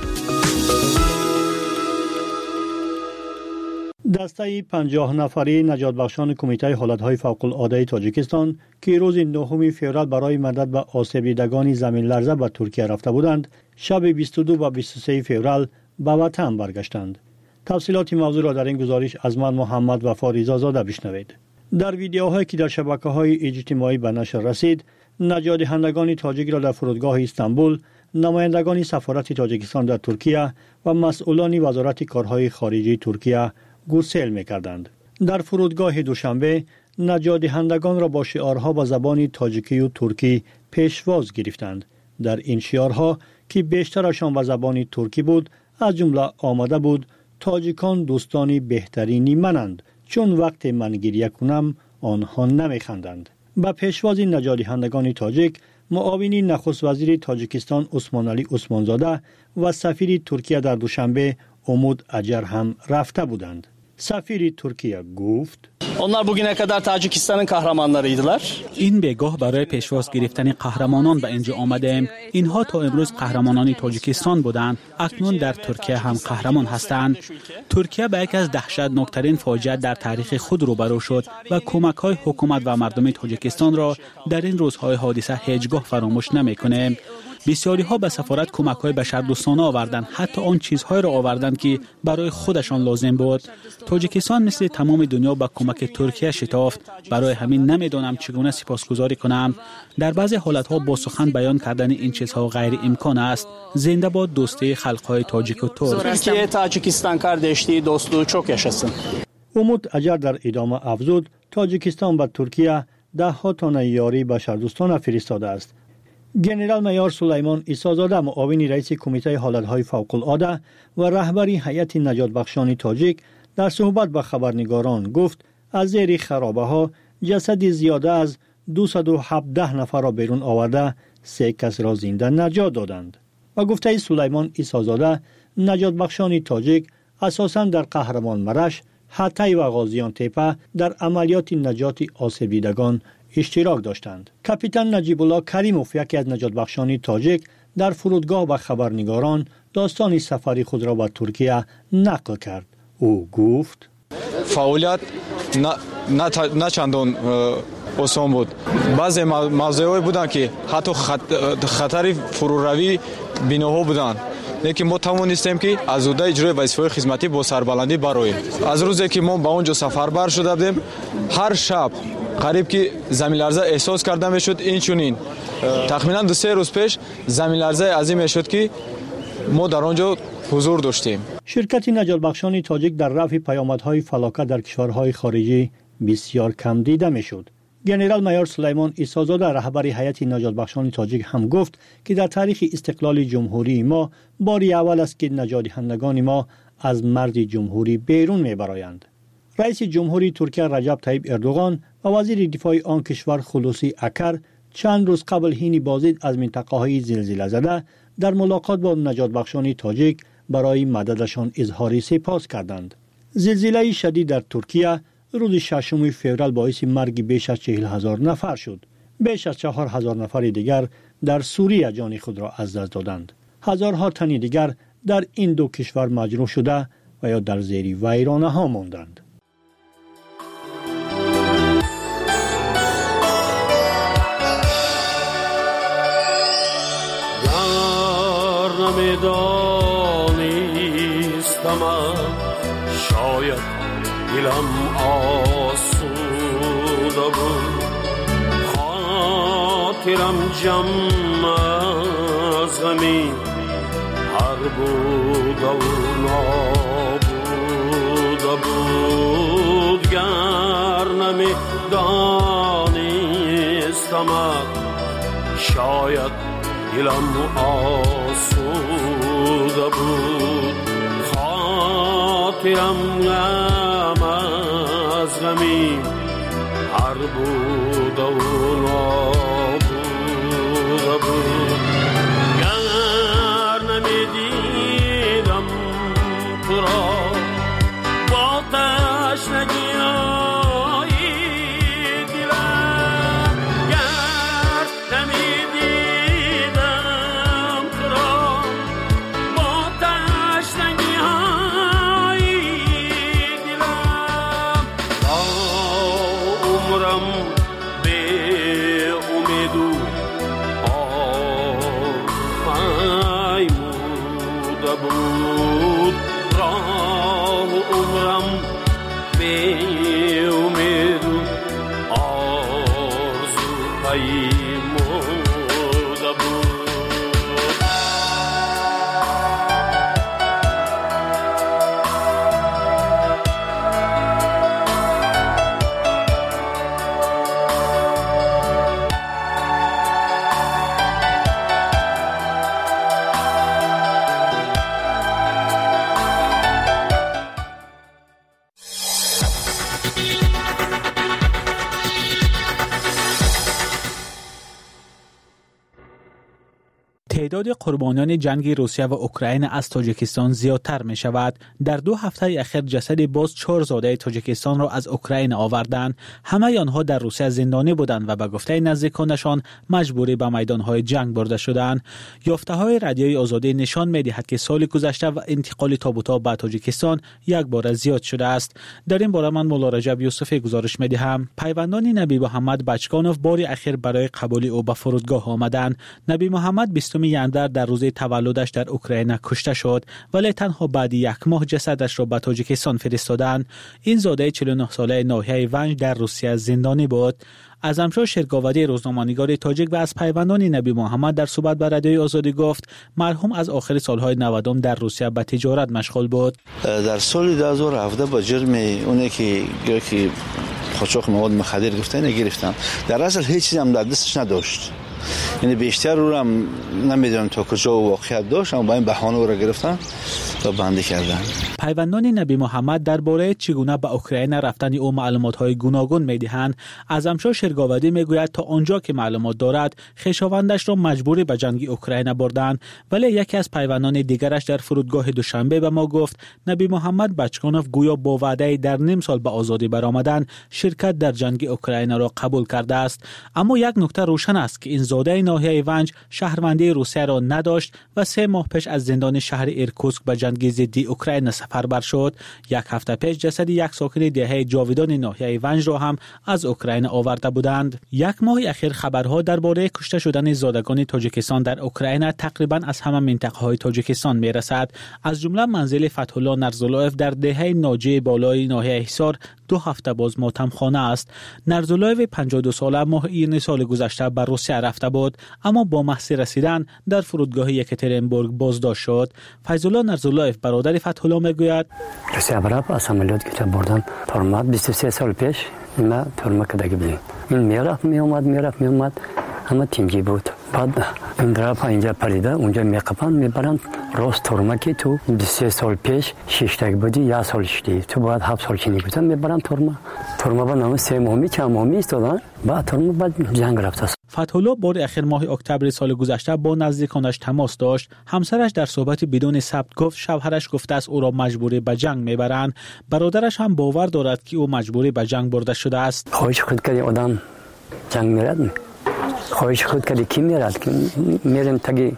دسته پنجاه نفری نجات بخشان کمیته حالتهای فوق العاده تاجیکستان که روز نهم فوریه برای مدد به آسیب دیدگان زمین لرزه به ترکیه رفته بودند، شب بیست و دو و بیست و سه فوریه به وطن برگشتند. تفصیلات موضوع را در این گزارش از من محمد وفا رضازاده بشنوید. در ویدیوهایی که در شبکه‌های اجتماعی به نشر رسید، نجات دهندگان تاجیک را در فرودگاه استانبول، نمایندگان سفارت تاجیکستان در ترکیه و مسئولان وزارت کارهای خارجه ترکیه گسیل می‌کردند. در فرودگاه دوشنبه نجات دهندگان را با شعارها به زبان تاجیکی و ترکی پیشواز گرفتند. در این شعارها که بیشترشان به زبان ترکی بود، از جمله آمده بود: تاجیکان دوستانی بهترینی منند، چون وقت من گریه کنم آنها نمیخندند. با پیشواز نجات دهندگان تاجیک، معاون نخست وزیر تاجیکستان عثمان علی عثمانزاده و سفیر ترکیه در دوشنبه امود اجر هم رفته بودند. سفیر ترکیه گفت: onlar bugüne kadar Tacikistan'ın kahramanlarıydılar. این بگاه برای پیشواز گرفتن قهرمانان به اینجا آمدیم. اینها تا امروز قهرمانان تاجیکستان بودند. اکنون در ترکیه هم قهرمان هستند. ترکیه به یکی از دهشتناکترین فاجعه در تاریخ خود روبرو شد و کمک‌های حکومت و مردم تاجیکستان را در این روزهای حادثه هیچگاه فراموش نمی‌کنیم. بسیاری ها به سفارت کمک های بشردوستانه آوردند، حتی آن چیزهای را آوردند که برای خودشان لازم بود. تاجیکستان مثل تمام دنیا با کمک ترکیه شتافت. برای همین نمیدانم چگونه سپاسگزاری کنم. در بعضی حالت ها با سخن بیان کردن این چیزها غیر امکان است. زنده باد دوستی خلق های تاجیک و ترک. Türkiye Tacikistan kardeşliği dostluğu çok yaşasın. امود اجر در ادامه افزود تاجیکستان و ترکیه ده ها تن یاری بشردوستانه فرستاده است. جنرال مایور سلیمان عیسی‌زاده معاون رئیس کمیته حالتهای فوق العاده و رهبر هیئت نجات بخشان تاجیک در صحبت با خبرنگاران گفت از زیر خرابه ها جسد زیاده از دویست و هفده نفر را بیرون آورده، سه کس را زنده نجات دادند. و گفته سلیمان عیسی‌زاده نجات بخشان تاجیک اساساً در قهرمان مرش، حتی و غازیان تپه در عملیات نجات آسیب دیدگان اشتراک داشتند. کاپیتان نجیب الله کریموف، یکی از نجات بخشان تاجیک، در فرودگاه با خبرنگاران داستان سفری خود را به ترکیه نقل کرد. او گفت: فعالیت نه چندان آسان بود. بعضی موضوعی بودند که حتی خطر فروروی بناها بودند. لیکن ما توانستیم که از عهده اجرای وظیفه‌های خدمتی با سربلندی برآییم. از روزی که ما به اونجا سفربر شده بودیم، هر شب قریب که زمین لرزه احساس کرده میشد. این چنین تقریبا دو سه روز پیش زمین لرزه عظیمی شد که ما در آنجا حضور داشتیم. شرکت نجات بخشان تاجیک در رفع پیامدهای فلاکت در کشورهای خارجی بسیار کم دیده میشد. جنرال مایور سلیمان عیسی‌زاده رهبر هیئت نجات بخشان تاجیک هم گفت که در تاریخ استقلال جمهوری ما باری اول است که نجات دهندگان ما از مرز جمهوری بیرون میبرایند. رئیس جمهوری ترکیه رجب طیب اردوغان و وزیر دفاع آن کشور خلوصی اکر چند روز قبل هین بازدید از منطقه‌های زلزله زده در ملاقات با نجات بخشان تاجیک برای مددشان اظهار سپاس کردند. زلزله شدید در ترکیه روز ششم فوریه باعث مرگ بیش از چهل هزار نفر شد. بیش از چهار هزار نفر دیگر در سوریه جان خود را از دست دادند. هزارها تن دیگر در این دو کشور مجروح شده و یا در زیر ویرانه ها ماندند. نمیدانستم شاید دلم آسوده بود خاطرم جمع از غمی هر بود و نابوده بود گر نمیدانستم شاید دلم آسوده بود خاطرم غم از غمی هر بود و نابوده بود گر نمیدیدم تو را با تشنگی تعداد قربانیان جنگ روسیه و اوکراین از تاجیکستان زیادتر می شود. در دو هفته اخیر جسد باز چهار زاده تاجیکستان را از اوکراین آوردند. همه آنها در روسیه زندانی بودند و به گفته نزدیکانشان مجبوری به میدانهای جنگ برده شدند. یافته‌های رادیوی آزادی نشان می دهد که سال گذشته و انتقال تابوت‌ها به تاجیکستان یک بار زیاد شده است. در این باره من مولا رجب یوسفی گزارش می دهم. پیوندان نبی محمد بچکانوف بار اخیر برای قبول او به فرودگاه آمدند. نبی محمد بیستم یندر در روز تولدش در اوکراین کشته شد ولی تنها بعد یک ماه جسدش را به تاجیکستان فرستادند. این زاده چهل و نه ساله ناحیه ونج در روسیه زندانی بود. اعظمشاه شرگاودی روزنامه‌نگار تاجیک و از پیوندان نبی محمد در صحبت با رادیوی آزادی گفت مرحوم از آخر سالهای نود در روسیه به تجارت مشغول بود. در سال دو هزار و هفده با جرم اونی که که قاچاق مواد مخدر گرفتن گرفتم در اصل هیچ چیزی هم در دستش نداشت، یعنی بیشتر رو هم نمیدونم تا کجا واقعیت داشت، اما با این بهانه رو گرفتن و بنده کردن. پیوندان نبی محمد درباره چگونه به اوکراین رفتن او معلومات‌های گوناگون می‌دهند. اعظمشاه شرگاودی میگوید تا آنجا که معلومات دارد خویشاوندش را مجبوری به جنگ اوکراین بردند، ولی یکی از پیوندان دیگرش در فرودگاه دوشنبه به ما گفت نبی محمد بچکانوف گویا با وعده در نیم سال به آزادی برآمدن شرکت در جنگ اوکراین را قبول کرده است. اما یک نکته روشن است که این زاده ناحیه ونج شهروندی روسیه را نداشت و سه ماه پیش از زندان شهر ایرکوتسک به جنگ ضد اوکراین سفربر شد. یک هفته پیش جسد یک ساکن دهه جاویدان ناحیه ونج را هم از اوکراین آورده بودند. یک ماه اخیر خبرها درباره کشته شدن زادگان تاجیکستان در اوکراین تقریبا از همه منطقه‌های تاجیکستان میرسد. از جمله منزل فتح‌الله نرزولایف در دهه ناجی بالای ناحیه حصار دو هفته باز ماتمخانه است. نرزولایف پنجاه و دو ساله ماه ایرن سال گذشته به روسیه رفته بود، اما با محض رسیدن در فرودگاه یکاترینبورگ بازداشت شد. فیض‌الله نرزولایف برادر فتح‌الله میگوید روسیه برای از عملیات که بردن ترما بیست و سه سال پیش ما ترما کداگی بودیم. این میرفت میومد میرفت میومد همه تینگی بود. بعد این طرف اینجا پریده اونجا میقپن میبرن راست ترما که تو بیست و سه سال پیش شش تگ بودی یا سال شدی تو بعد هفت سال کنی بودن میبرن ترما ترما با نام سه ماهی چند ماهی استادن بعد ترما بعد جنگ رفت. فتح‌الله بار اخیر ماه اکتبر سال گذشته با نزدیکانش تماس داشت. همسرش در صحبت بدون ثبت گفت شوهرش گفته است او را مجبوری به جنگ میبرند. برادرش هم باور دارد که او مجبوری به جنگ برده شده است. خواهش خود کردی آدم جنگ میرد، خواهش خود کردی کی میرد، میریم تگی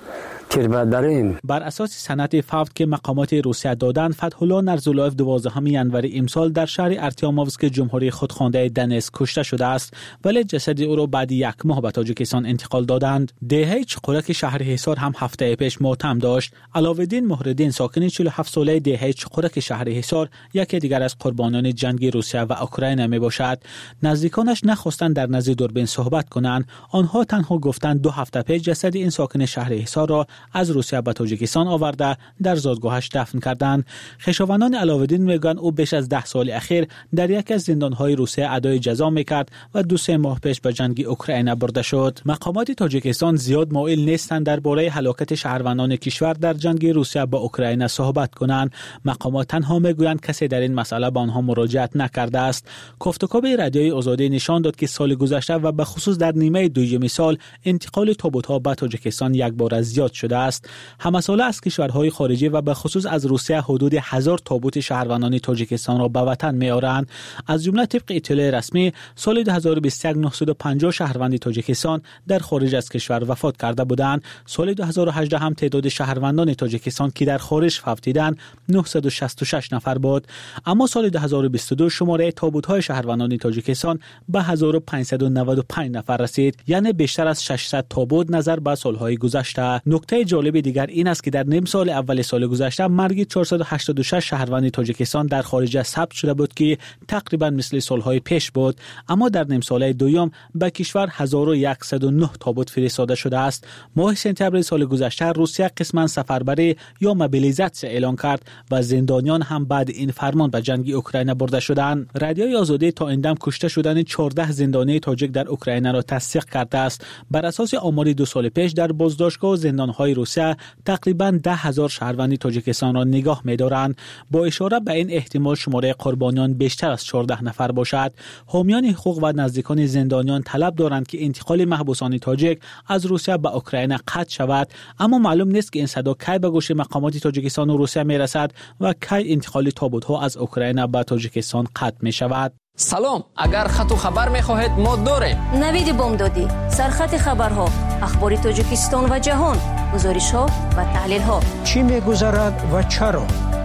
بر اساس سند فوت که مقامات روسیه دادند، فتح‌الله نرزولایف دوازدهم ینور امسال در شهر ارتیاموفسک جمهوری خودخوانده دنسک کشته شده است، ولی جسد او را بعد یک ماه به تاجیکستان انتقال دادند. دهه چقرک شهر حصار هم هفته پیش ماتم داشت. علاوالدین مهرالدین ساکن چهل و هفت ساله دهه چقرک شهر حصار یکی دیگر از قربانان جنگ روسیه و اوکراین می باشد. نزدیکانش نخواستند در نزد دوربین صحبت کنند. آنها تنها گفتند دو هفته پیش جسد این ساکن شهر حصار را از روسیه به تاجیکستان آورده در زادگاهش دفن کردند. خویشاوندان علاوالدین میگویند او بیش از ده سال اخیر در یک از زندانهای روسیه ادای جزا میکرد و دو سه ماه پیش به جنگ اوکراین برده شد. مقامات تاجیکستان زیاد مایل نیستند درباره هلاکت شهروندان کشور در جنگ روسیه با اوکراین صحبت کنند. مقامات تنها میگویند کسی در این مسئله به آنها مراجعت نکرده است. گفتگو رادیوی آزادی نشان داد که سال گذشته و به خصوص در نیمه دوم سال انتقال تابوت‌ها به تاجیکستان یک بار از زیاد شده است. همساله از کشورهای خارجی و به خصوص از روسیه حدود هزار تابوت شهروندان تاجیکستان را به وطن می‌آورند. از جمله طبق اطلاع رسمی سال دو هزار و بیست و یک نهصد و پنجاه شهروند تاجیکستان در خارج از کشور وفات کرده بودند. سال دو هزار و هجده هم تعداد شهروندان تاجیکستان که در خارج فوتیدند نهصد و شصت و شش نفر بود. اما سال دو هزار و بیست و دو شماره تابوت‌های شهروندان تاجیکستان به هزار و پانصد و نود و پنج نفر رسید، یعنی بیشتر از ششصد تابوت نظر به سالهای گذشته. نکته جالب دیگر این است که در نیم سال اول سال گذشته مرگ چهارصد و هشتاد و شش شهروند تاجیکستان در خارج ثبت شده بود که تقریبا مثل سالهای پیش بود، اما در نیم سال دوم به کشور هزار و صد و نه تابوت فرستاده شده است. ماه سپتامبر سال گذشته روسیه قسما سفربری یا موبیلیزاسیون اعلان کرد و زندانیان هم بعد این فرمان به جنگ اوکراین برده شدند. رادیوی آزادی تا اندم کشته شدن چهارده زندانی تاجیک در اوکراین را تصدیق کرده است. بر اساس آمار دو سال پیش در بازداشتگاه و زندان‌های روسیه تقریباً ده هزار شهروند تاجیکستان را نگاه می‌دارند. با اشاره به این احتمال شماره قربانیان بیشتر از چهارده نفر باشد. حامیان حقوق و نزدیکان زندانیان طلب دارند که انتقال محبوسان تاجیک از روسیه به اوکراین قطع شود، اما معلوم نیست که این صدا کی به گوش مقامات تاجیکستان و روسیه می‌رسد و کی انتقال تابوت‌ها از اوکراین به تاجیکستان قطع می‌شود. سلام، اگر خط و خبر می‌خواهید ما داریم. نوید بامدادی، سرخط خبرها، اخبار تاجیکستان و جهان، گزارش‌ها و تحلیل‌ها. چی می‌گذرد و چرا؟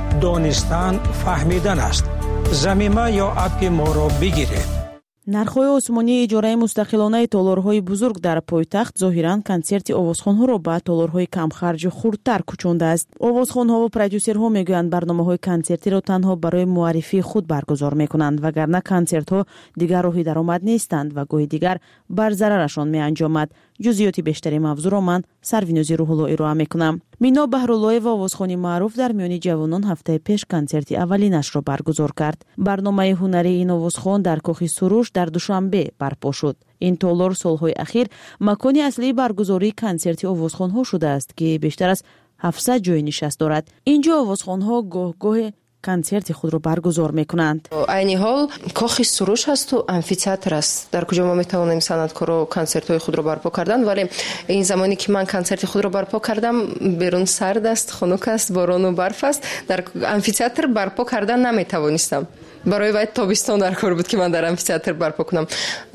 دانستن فهمیدن است. ضمیمه یا اپ ما را بگیرید. нархҳои осмонии иҷораи мустақилонаи толорҳои бузург дар пойтахт зоҳиран консерти овозхонҳоро ба толорҳои камхарҷу хурдтар кӯчондааст. овозхонҳо ва продюсерҳо мегӯянд барномаҳои консертиро танҳо барои муаррифии худ баргузор мекунанд, вагарна консертҳо дигар роҳи даромад нестанд ва гоҳи дигар бар зарарашон меанҷомад. ҷузъиёти бештари мавзӯъро ман сарвинӯзи рӯҳулло ироа мекунам. мино баҳруллоева овозхони маъруф дар миёни ҷавонон ҳафтаи пеш консерти аввалинашро баргузор кард. барномаи ҳунарии ин овозхон дар кохи суруш дар душанбе барпо шуд. ин толор солҳои ахир макони аслии баргузории консерти овозхонҳо шудааст, ки бештар аз ҳафтсад ҷои нишаст дорад. ин ҷо овозхонҳо гоҳ-гоҳе консерти худро баргузор мекунанд. айни ҳол кохи суруш ҳасту амфитеатр аст, дар куҷо мо метавонем санъаткоро консертҳои худро барпо кардан, вале ин замоне ки ман консерти худро барпо кардам, берун сард аст, хунук аст, борону барф аст. дар амфитеатр барпо кардан наметавонистам. барои вай тобистон дар кор буд ки ман дар амфитеатр барпо кунам.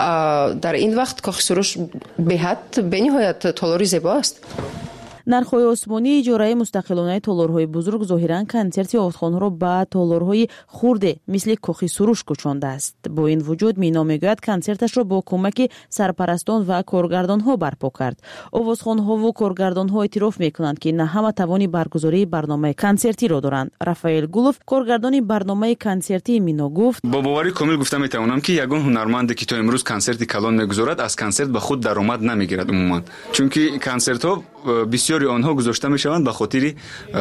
дар ин вақт кохи суруш беҳад бениҳоят толори зебо аст. нархҳои осмонии иҷораи мустақилонаи толорҳои бузург зоҳиран консерти овозхонҳоро ба толорҳои хурде мисли кохи суруш кӯчондааст. бо ин вуҷуд мино мегӯяд консерташро бо кӯмаки сарпарастон ва коргардонҳо барпо кард. овозхонҳову коргардонҳо эътироф мекунанд ки на ҳама тавони баргузории барномаи консертиро доранд. рафаэл гулов, коргардони барномаи консертии мино гуфт: бо бовари комил гуфта метавонам ки ягон ҳунарманде ки то имрӯз консерти калон мегузорад, аз консерт ба худ даромад намегирад умуман, чунки консертҳо бисёри онҳо гузошта мешаванд ба хотири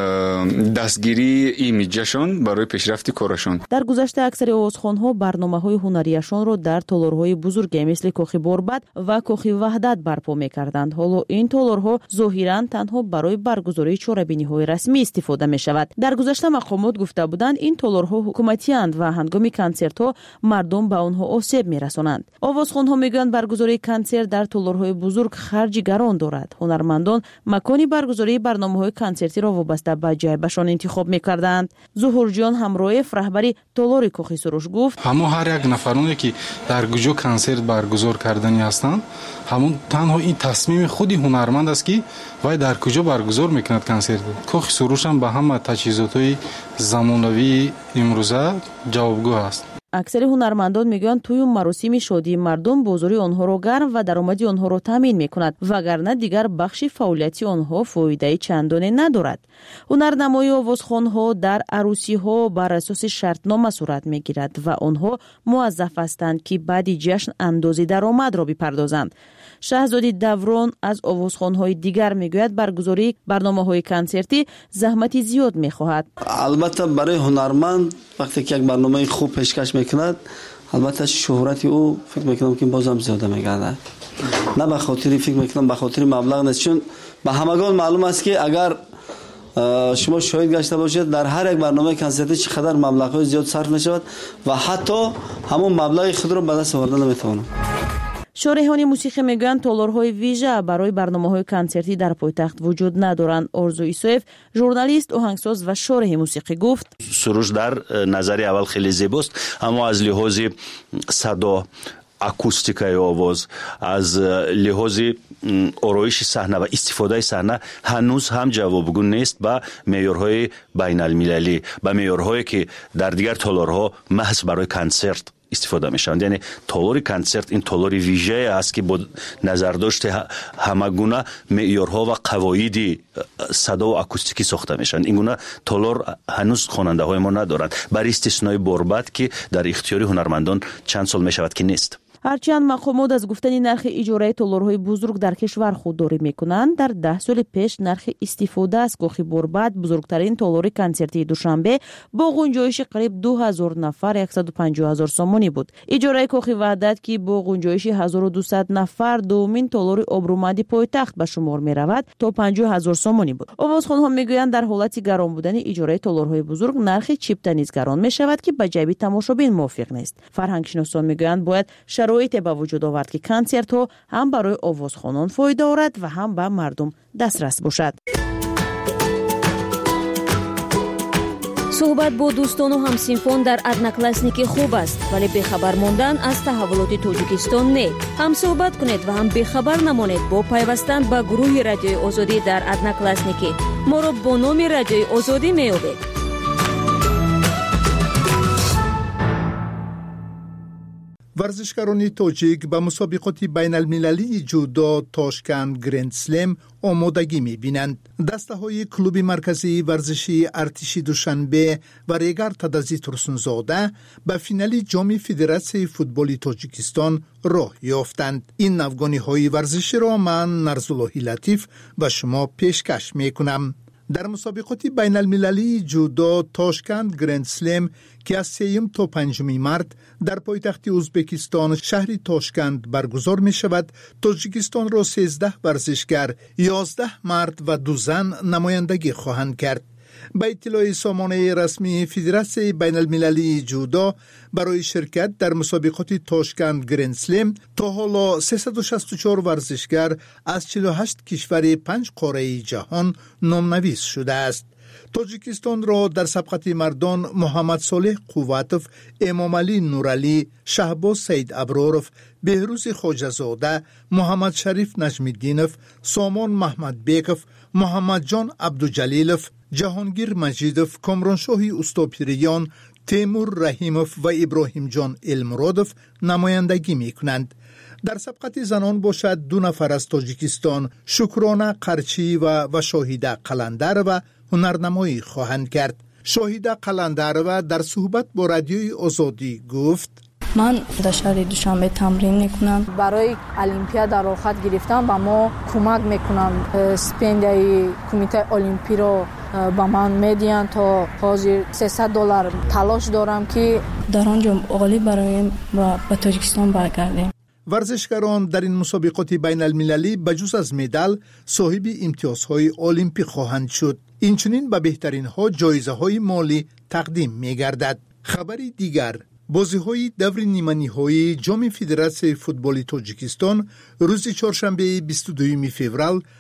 дастгирии имиҷашон барои пешрафти корашон. дар гузашта аксари овозхонҳо барномаҳои ҳунарияшонро дар толорҳои бузурге мисли кохи борбад ва кохи ваҳдат барпо мекарданд. ҳоло ин толорҳо зоҳиран танҳо барои баргузории чорабиниҳои расмӣ истифода мешавад. дар гузашта мақомот гуфта буданд ин толорҳо ҳукуматиянд ва ҳангоми консертҳо мардум ба онҳо осеб мерасонанд. овозхонҳо мегӯянд баргузории консерт дар толорҳои бузург харҷи гарон дорад. ҳунармандон макони زمانی برگزاری برنامه‌های کنسرتی را وابسته به جایبشان انتخاب می‌کردند. ظهورجان همرویف رهبری تالار کوخی سروش گفت: همو هر یک نفرانی که در گوجو کنسرت برگزار کردنی هستند، همون تنها این تصمیم خودی هنرمند است که وای در کجا برگزار میکند کنسرت. کوخی سروش هم به همه تجهیزات‌های زمانوی امروزه جوابگو است. اکثر هنرمندان میگویند توی مراسم شادی مردم بازاری آنها را گرم و درآمدی آنها را تامین میکند، وگرنه دیگر بخشی فعالیتی آنها فایده چندانی ندارد. هنرنمایی آوازخوان‌ها در عروسی‌ها بر اساس شرطنامه صورت میگیرد و آنها موظف هستند که بعد جشن اندازه درآمد را بپردازند. شهزادی دوران از آوازخوان‌های دیگر میگوید برگزاری برنامه‌های کنسرتی زحمتی زیاد می‌خواهد. البته برای هنرمند وقتی که یک برنامه خوب پیشکش میکند، البته شهرت او فکر میکنم که بازم زیاده میگرده. نه به خاطر فکر میکنم به خاطر مبلغ نیست، چون به همگان معلوم است که اگر شما شاهد گشته باشید در هر یک برنامه کنسرتی چقدر مبلغ‌های زیاد صرف میشود و حتی همون مبلغ خود را به دست آوردن نمیتوانم. شارحان موسیقی میگویند تالارهای ویژه برای برنامه‌های کنسرتی در پایتخت وجود ندارند. آرزو ایسایف ژورنالیست، آهنگساز و شارح موسیقی گفت: سروش در نظر اول خیلی زیباست، اما از لحاظ صدا، اکوستیکای آواز، از لحاظ آرایش صحنه و استفاده صحنه هنوز هم جوابگو نیست با معیارهای بین المللی، با معیارهایی که در دیگر تالارها محض برای کنسرت استفاده میشن. یعنی تالار کنسرت این تالار ویژه است که با نظرداشت همگونه معیارها و قواعد صدا و اکوستیکی ساخته میشن. این گونه تالار هنوز خواننده های ما ندارند، برای استثنای بربط که در اختیار هنرمندان چند سال میشود که نیست. هرچند مقامات از گفتن نرخ اجاره تالارهای بزرگ در کشور خودداری میکنند، در ده سال پیش نرخ استفاده از کوخی بربط، بزرگترین تالار کنسرتی دوشنبه با گنجایش قریب دو هزار نفر صد و پنجاه هزار سامانی بود. اجاره کوخی وحدت که با گنجایش هزار و دویست نفر دومین تالار آبرومندی پایتخت به شمار می رود تا پنجاه هزار سامانی بود. آوازخوان‌ها میگویند در حالت گران بودن اجاره تالارهای بزرگ، نرخ چیپتا نیز گران می شود که به جیب تماشابین موافق نیست. فرهنگ شناسان میگویند باید شرایط به وجود آورد که کنسرت ها هم برای آوازخوانان فایده دارد و هم به مردم دسترس باشد. صحبت با دوستان و همسینفون در ادناکلاسنیکی خوب است، ولی بخبر ماندن از تحولات تاجیکستان نه. هم صحبت کنید و هم بخبر نمانید با پیوستن به گروه رادیوی آزادی در ادناکلاسنیکی. ما را با نام رادیوی آزادی می‌یابید. ورزشکاران تاجیک به مسابقات بین المللی جودو تاشکند گرند سلم آمادگی می بینند. دسته های کلوب مرکزی ورزشی ارتشی دوشنبه و ریگر تدازی ترسونزاده به فینال جام فدراسیون فوتبال تاجیکستان راه یافتند. این نوگانی های ورزشی را من نرزالله لطیف به شما پیشکش می کنم. در مسابقات بین المللی جودو تاشکند گرند سلم که از سوم تا پنجم مارس در پایتخت ازبکستان شهر تاشکند برگزار می شود، تاجیکستان را سیزده ورزشکار، یازده مرد و دو زن نمایندگی خواهند کرد. به اطلاع سامانه رسمی فدراسیون بین المللی جودو، برای شرکت در مسابقات تاشکند گرند سلم تا حالا سیصد و شصت و چهار ورزشکار از چهل و هشت کشور پنج قاره جهان نامنویس شده است. تاجیکستان را در سبقت مردان محمد صالح قواتوف، امام علی نورعلی، شهباز سید ابراروف، بهروز خواجه‌زاده، محمد شریف نجمی‌الدینوف، سامان محمد بیکوف، محمد جان عبدالجلیلوف، جهانگیر مجیدوف، کامرانشاهی استاپیریان، تیمور رحیموف و ابراهیم جان المرادوف نمایندگی می کنند. در سبقت زنان باشد دو نفر از تاجیکستان، شکرانه قرچی و و شاهیده قلندر و هنرنمایی خواهند کرد. شاهیده قلندر و در صحبت با رادیوی آزادی گفت: من در شهر دوشنبه تمرین میکنم. برای المپیاد در آخر گرفتم با ما کمک میکنن. سپندیای کمیته المپی رو با من میدین تا حاضر سیصد دلار تلاش دارم که در آنجا غالب برایم و به تاجیکستان برگردیم. ورزشکاران در این مسابقات بین المللی بجز از مدال صاحب امتیازهای المپی خواهند شد. اینچنین به بهترین ها جایزه های مالی تقدیم می گردد. خبری دیگر، بازی‌های دور نیمه‌نهایی جام فدراسیون فوتبال تاجیکستان روز چهارشنبه بیست و دوم فوریه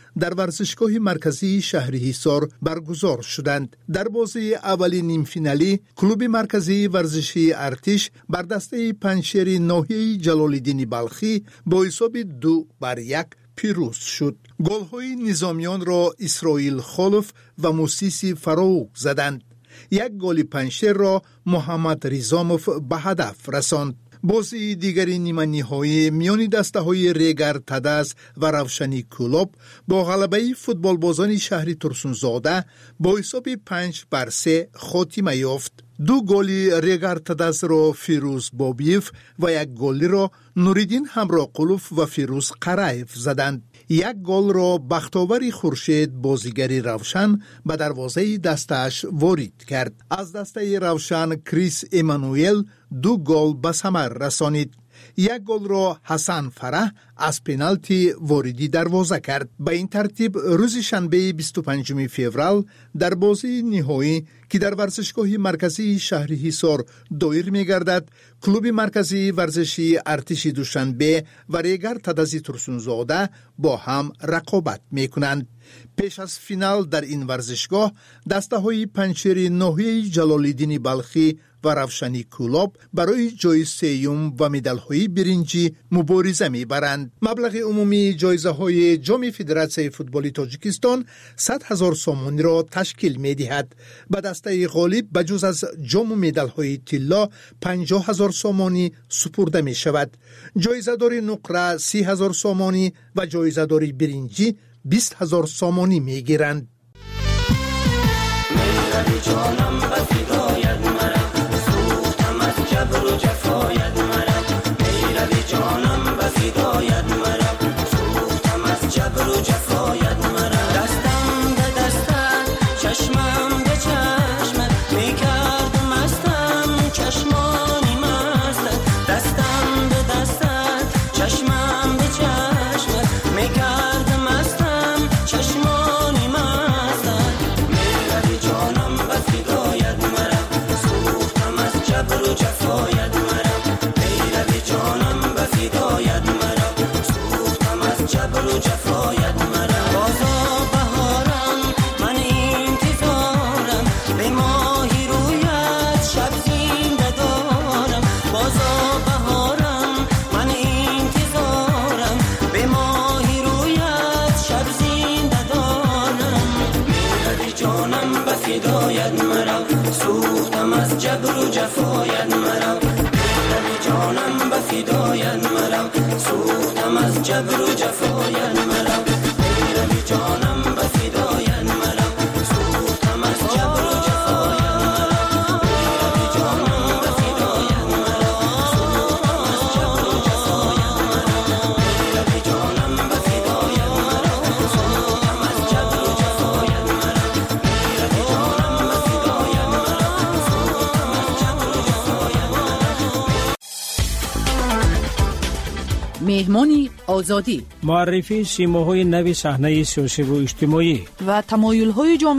در ورزشگاه مرکزی شهر حصار برگزار شدند. در بازی اولی نیم فینالی کلوب مرکزی ورزشی ارتش بر دسته پنجشیر ناحیه جلال‌الدین بلخی با حساب دو بر یک پیروز شد. گل‌های نظامیان را اسرائیل خلف و موسیسی فراوق زدند. یک گل پنجشیر را محمد ریزاموف به هدف رساند. بازی دیگری نیمه نهایی میان دسته‌های ریگر تدز و روشنی کلوب با غلبه فوتبالبازان شهر ترسونزاده با حساب پنج بر سه خاتمه یافت. دو گلی ریگر تدز را فیروز بابیف و یک گلی را نوریدین همراه قلوف و فیروز قرایف زدند. یک گل را بختاوری خورشید بازیگری روشن به دروازه دستش وارد کرد. از دسته روشن کریس ایمانوئل دو گل به ثمر رسانید. یک گل را حسن فرح از پنالتی واردی دروازه کرد. به این ترتیب روز شنبه بیست و پنجم فوریه در بازی نهایی که در ورزشگاه مرکزی شهر حصار دایر می‌گردد، کلوب مرکزی ورزشی ارتش دوشنبه و ریگر تدزی ترسونزاده با هم رقابت می‌کنند. پیش از فینال در این ورزشگاه دسته‌های پنجشیر ناحیه جلال‌الدین بلخی و روشنی کلوب برای جای سیوم و مدال‌های برنجی مبارزه می‌برند. مبلغ عمومی جایزه‌های جام فدراسیون فوتبال تاجیکستان صد هزار سومانی را تشکیل می‌دهد. به دسته غالب بجز از جام و مدال‌های طلا پنجاه هزار سومانی سپرده می‌شود. جایزه‌دار نقره سی هزار سومانی و جایزه‌دار برنجی بیست هزار سومانی می‌گیرند. سوختم از جبر و جفایت مرا میروی جانم به فدایت مرا سوختم از جبر و جفایت مرا میروی جانم به فدایت مرا سوختم از جبر و جفایت مرا میروی جانم به فدایت مرا سوختم از جبر و جفایت مرا میروی جانم به فدایت مرا سوختم از جبر و جفایت مرا میروی جانم به فدایت مهمانی آزادی، معرفی سیماهای نوی صحنه سیاسی و اجتماعی و تمایل‌های جامعه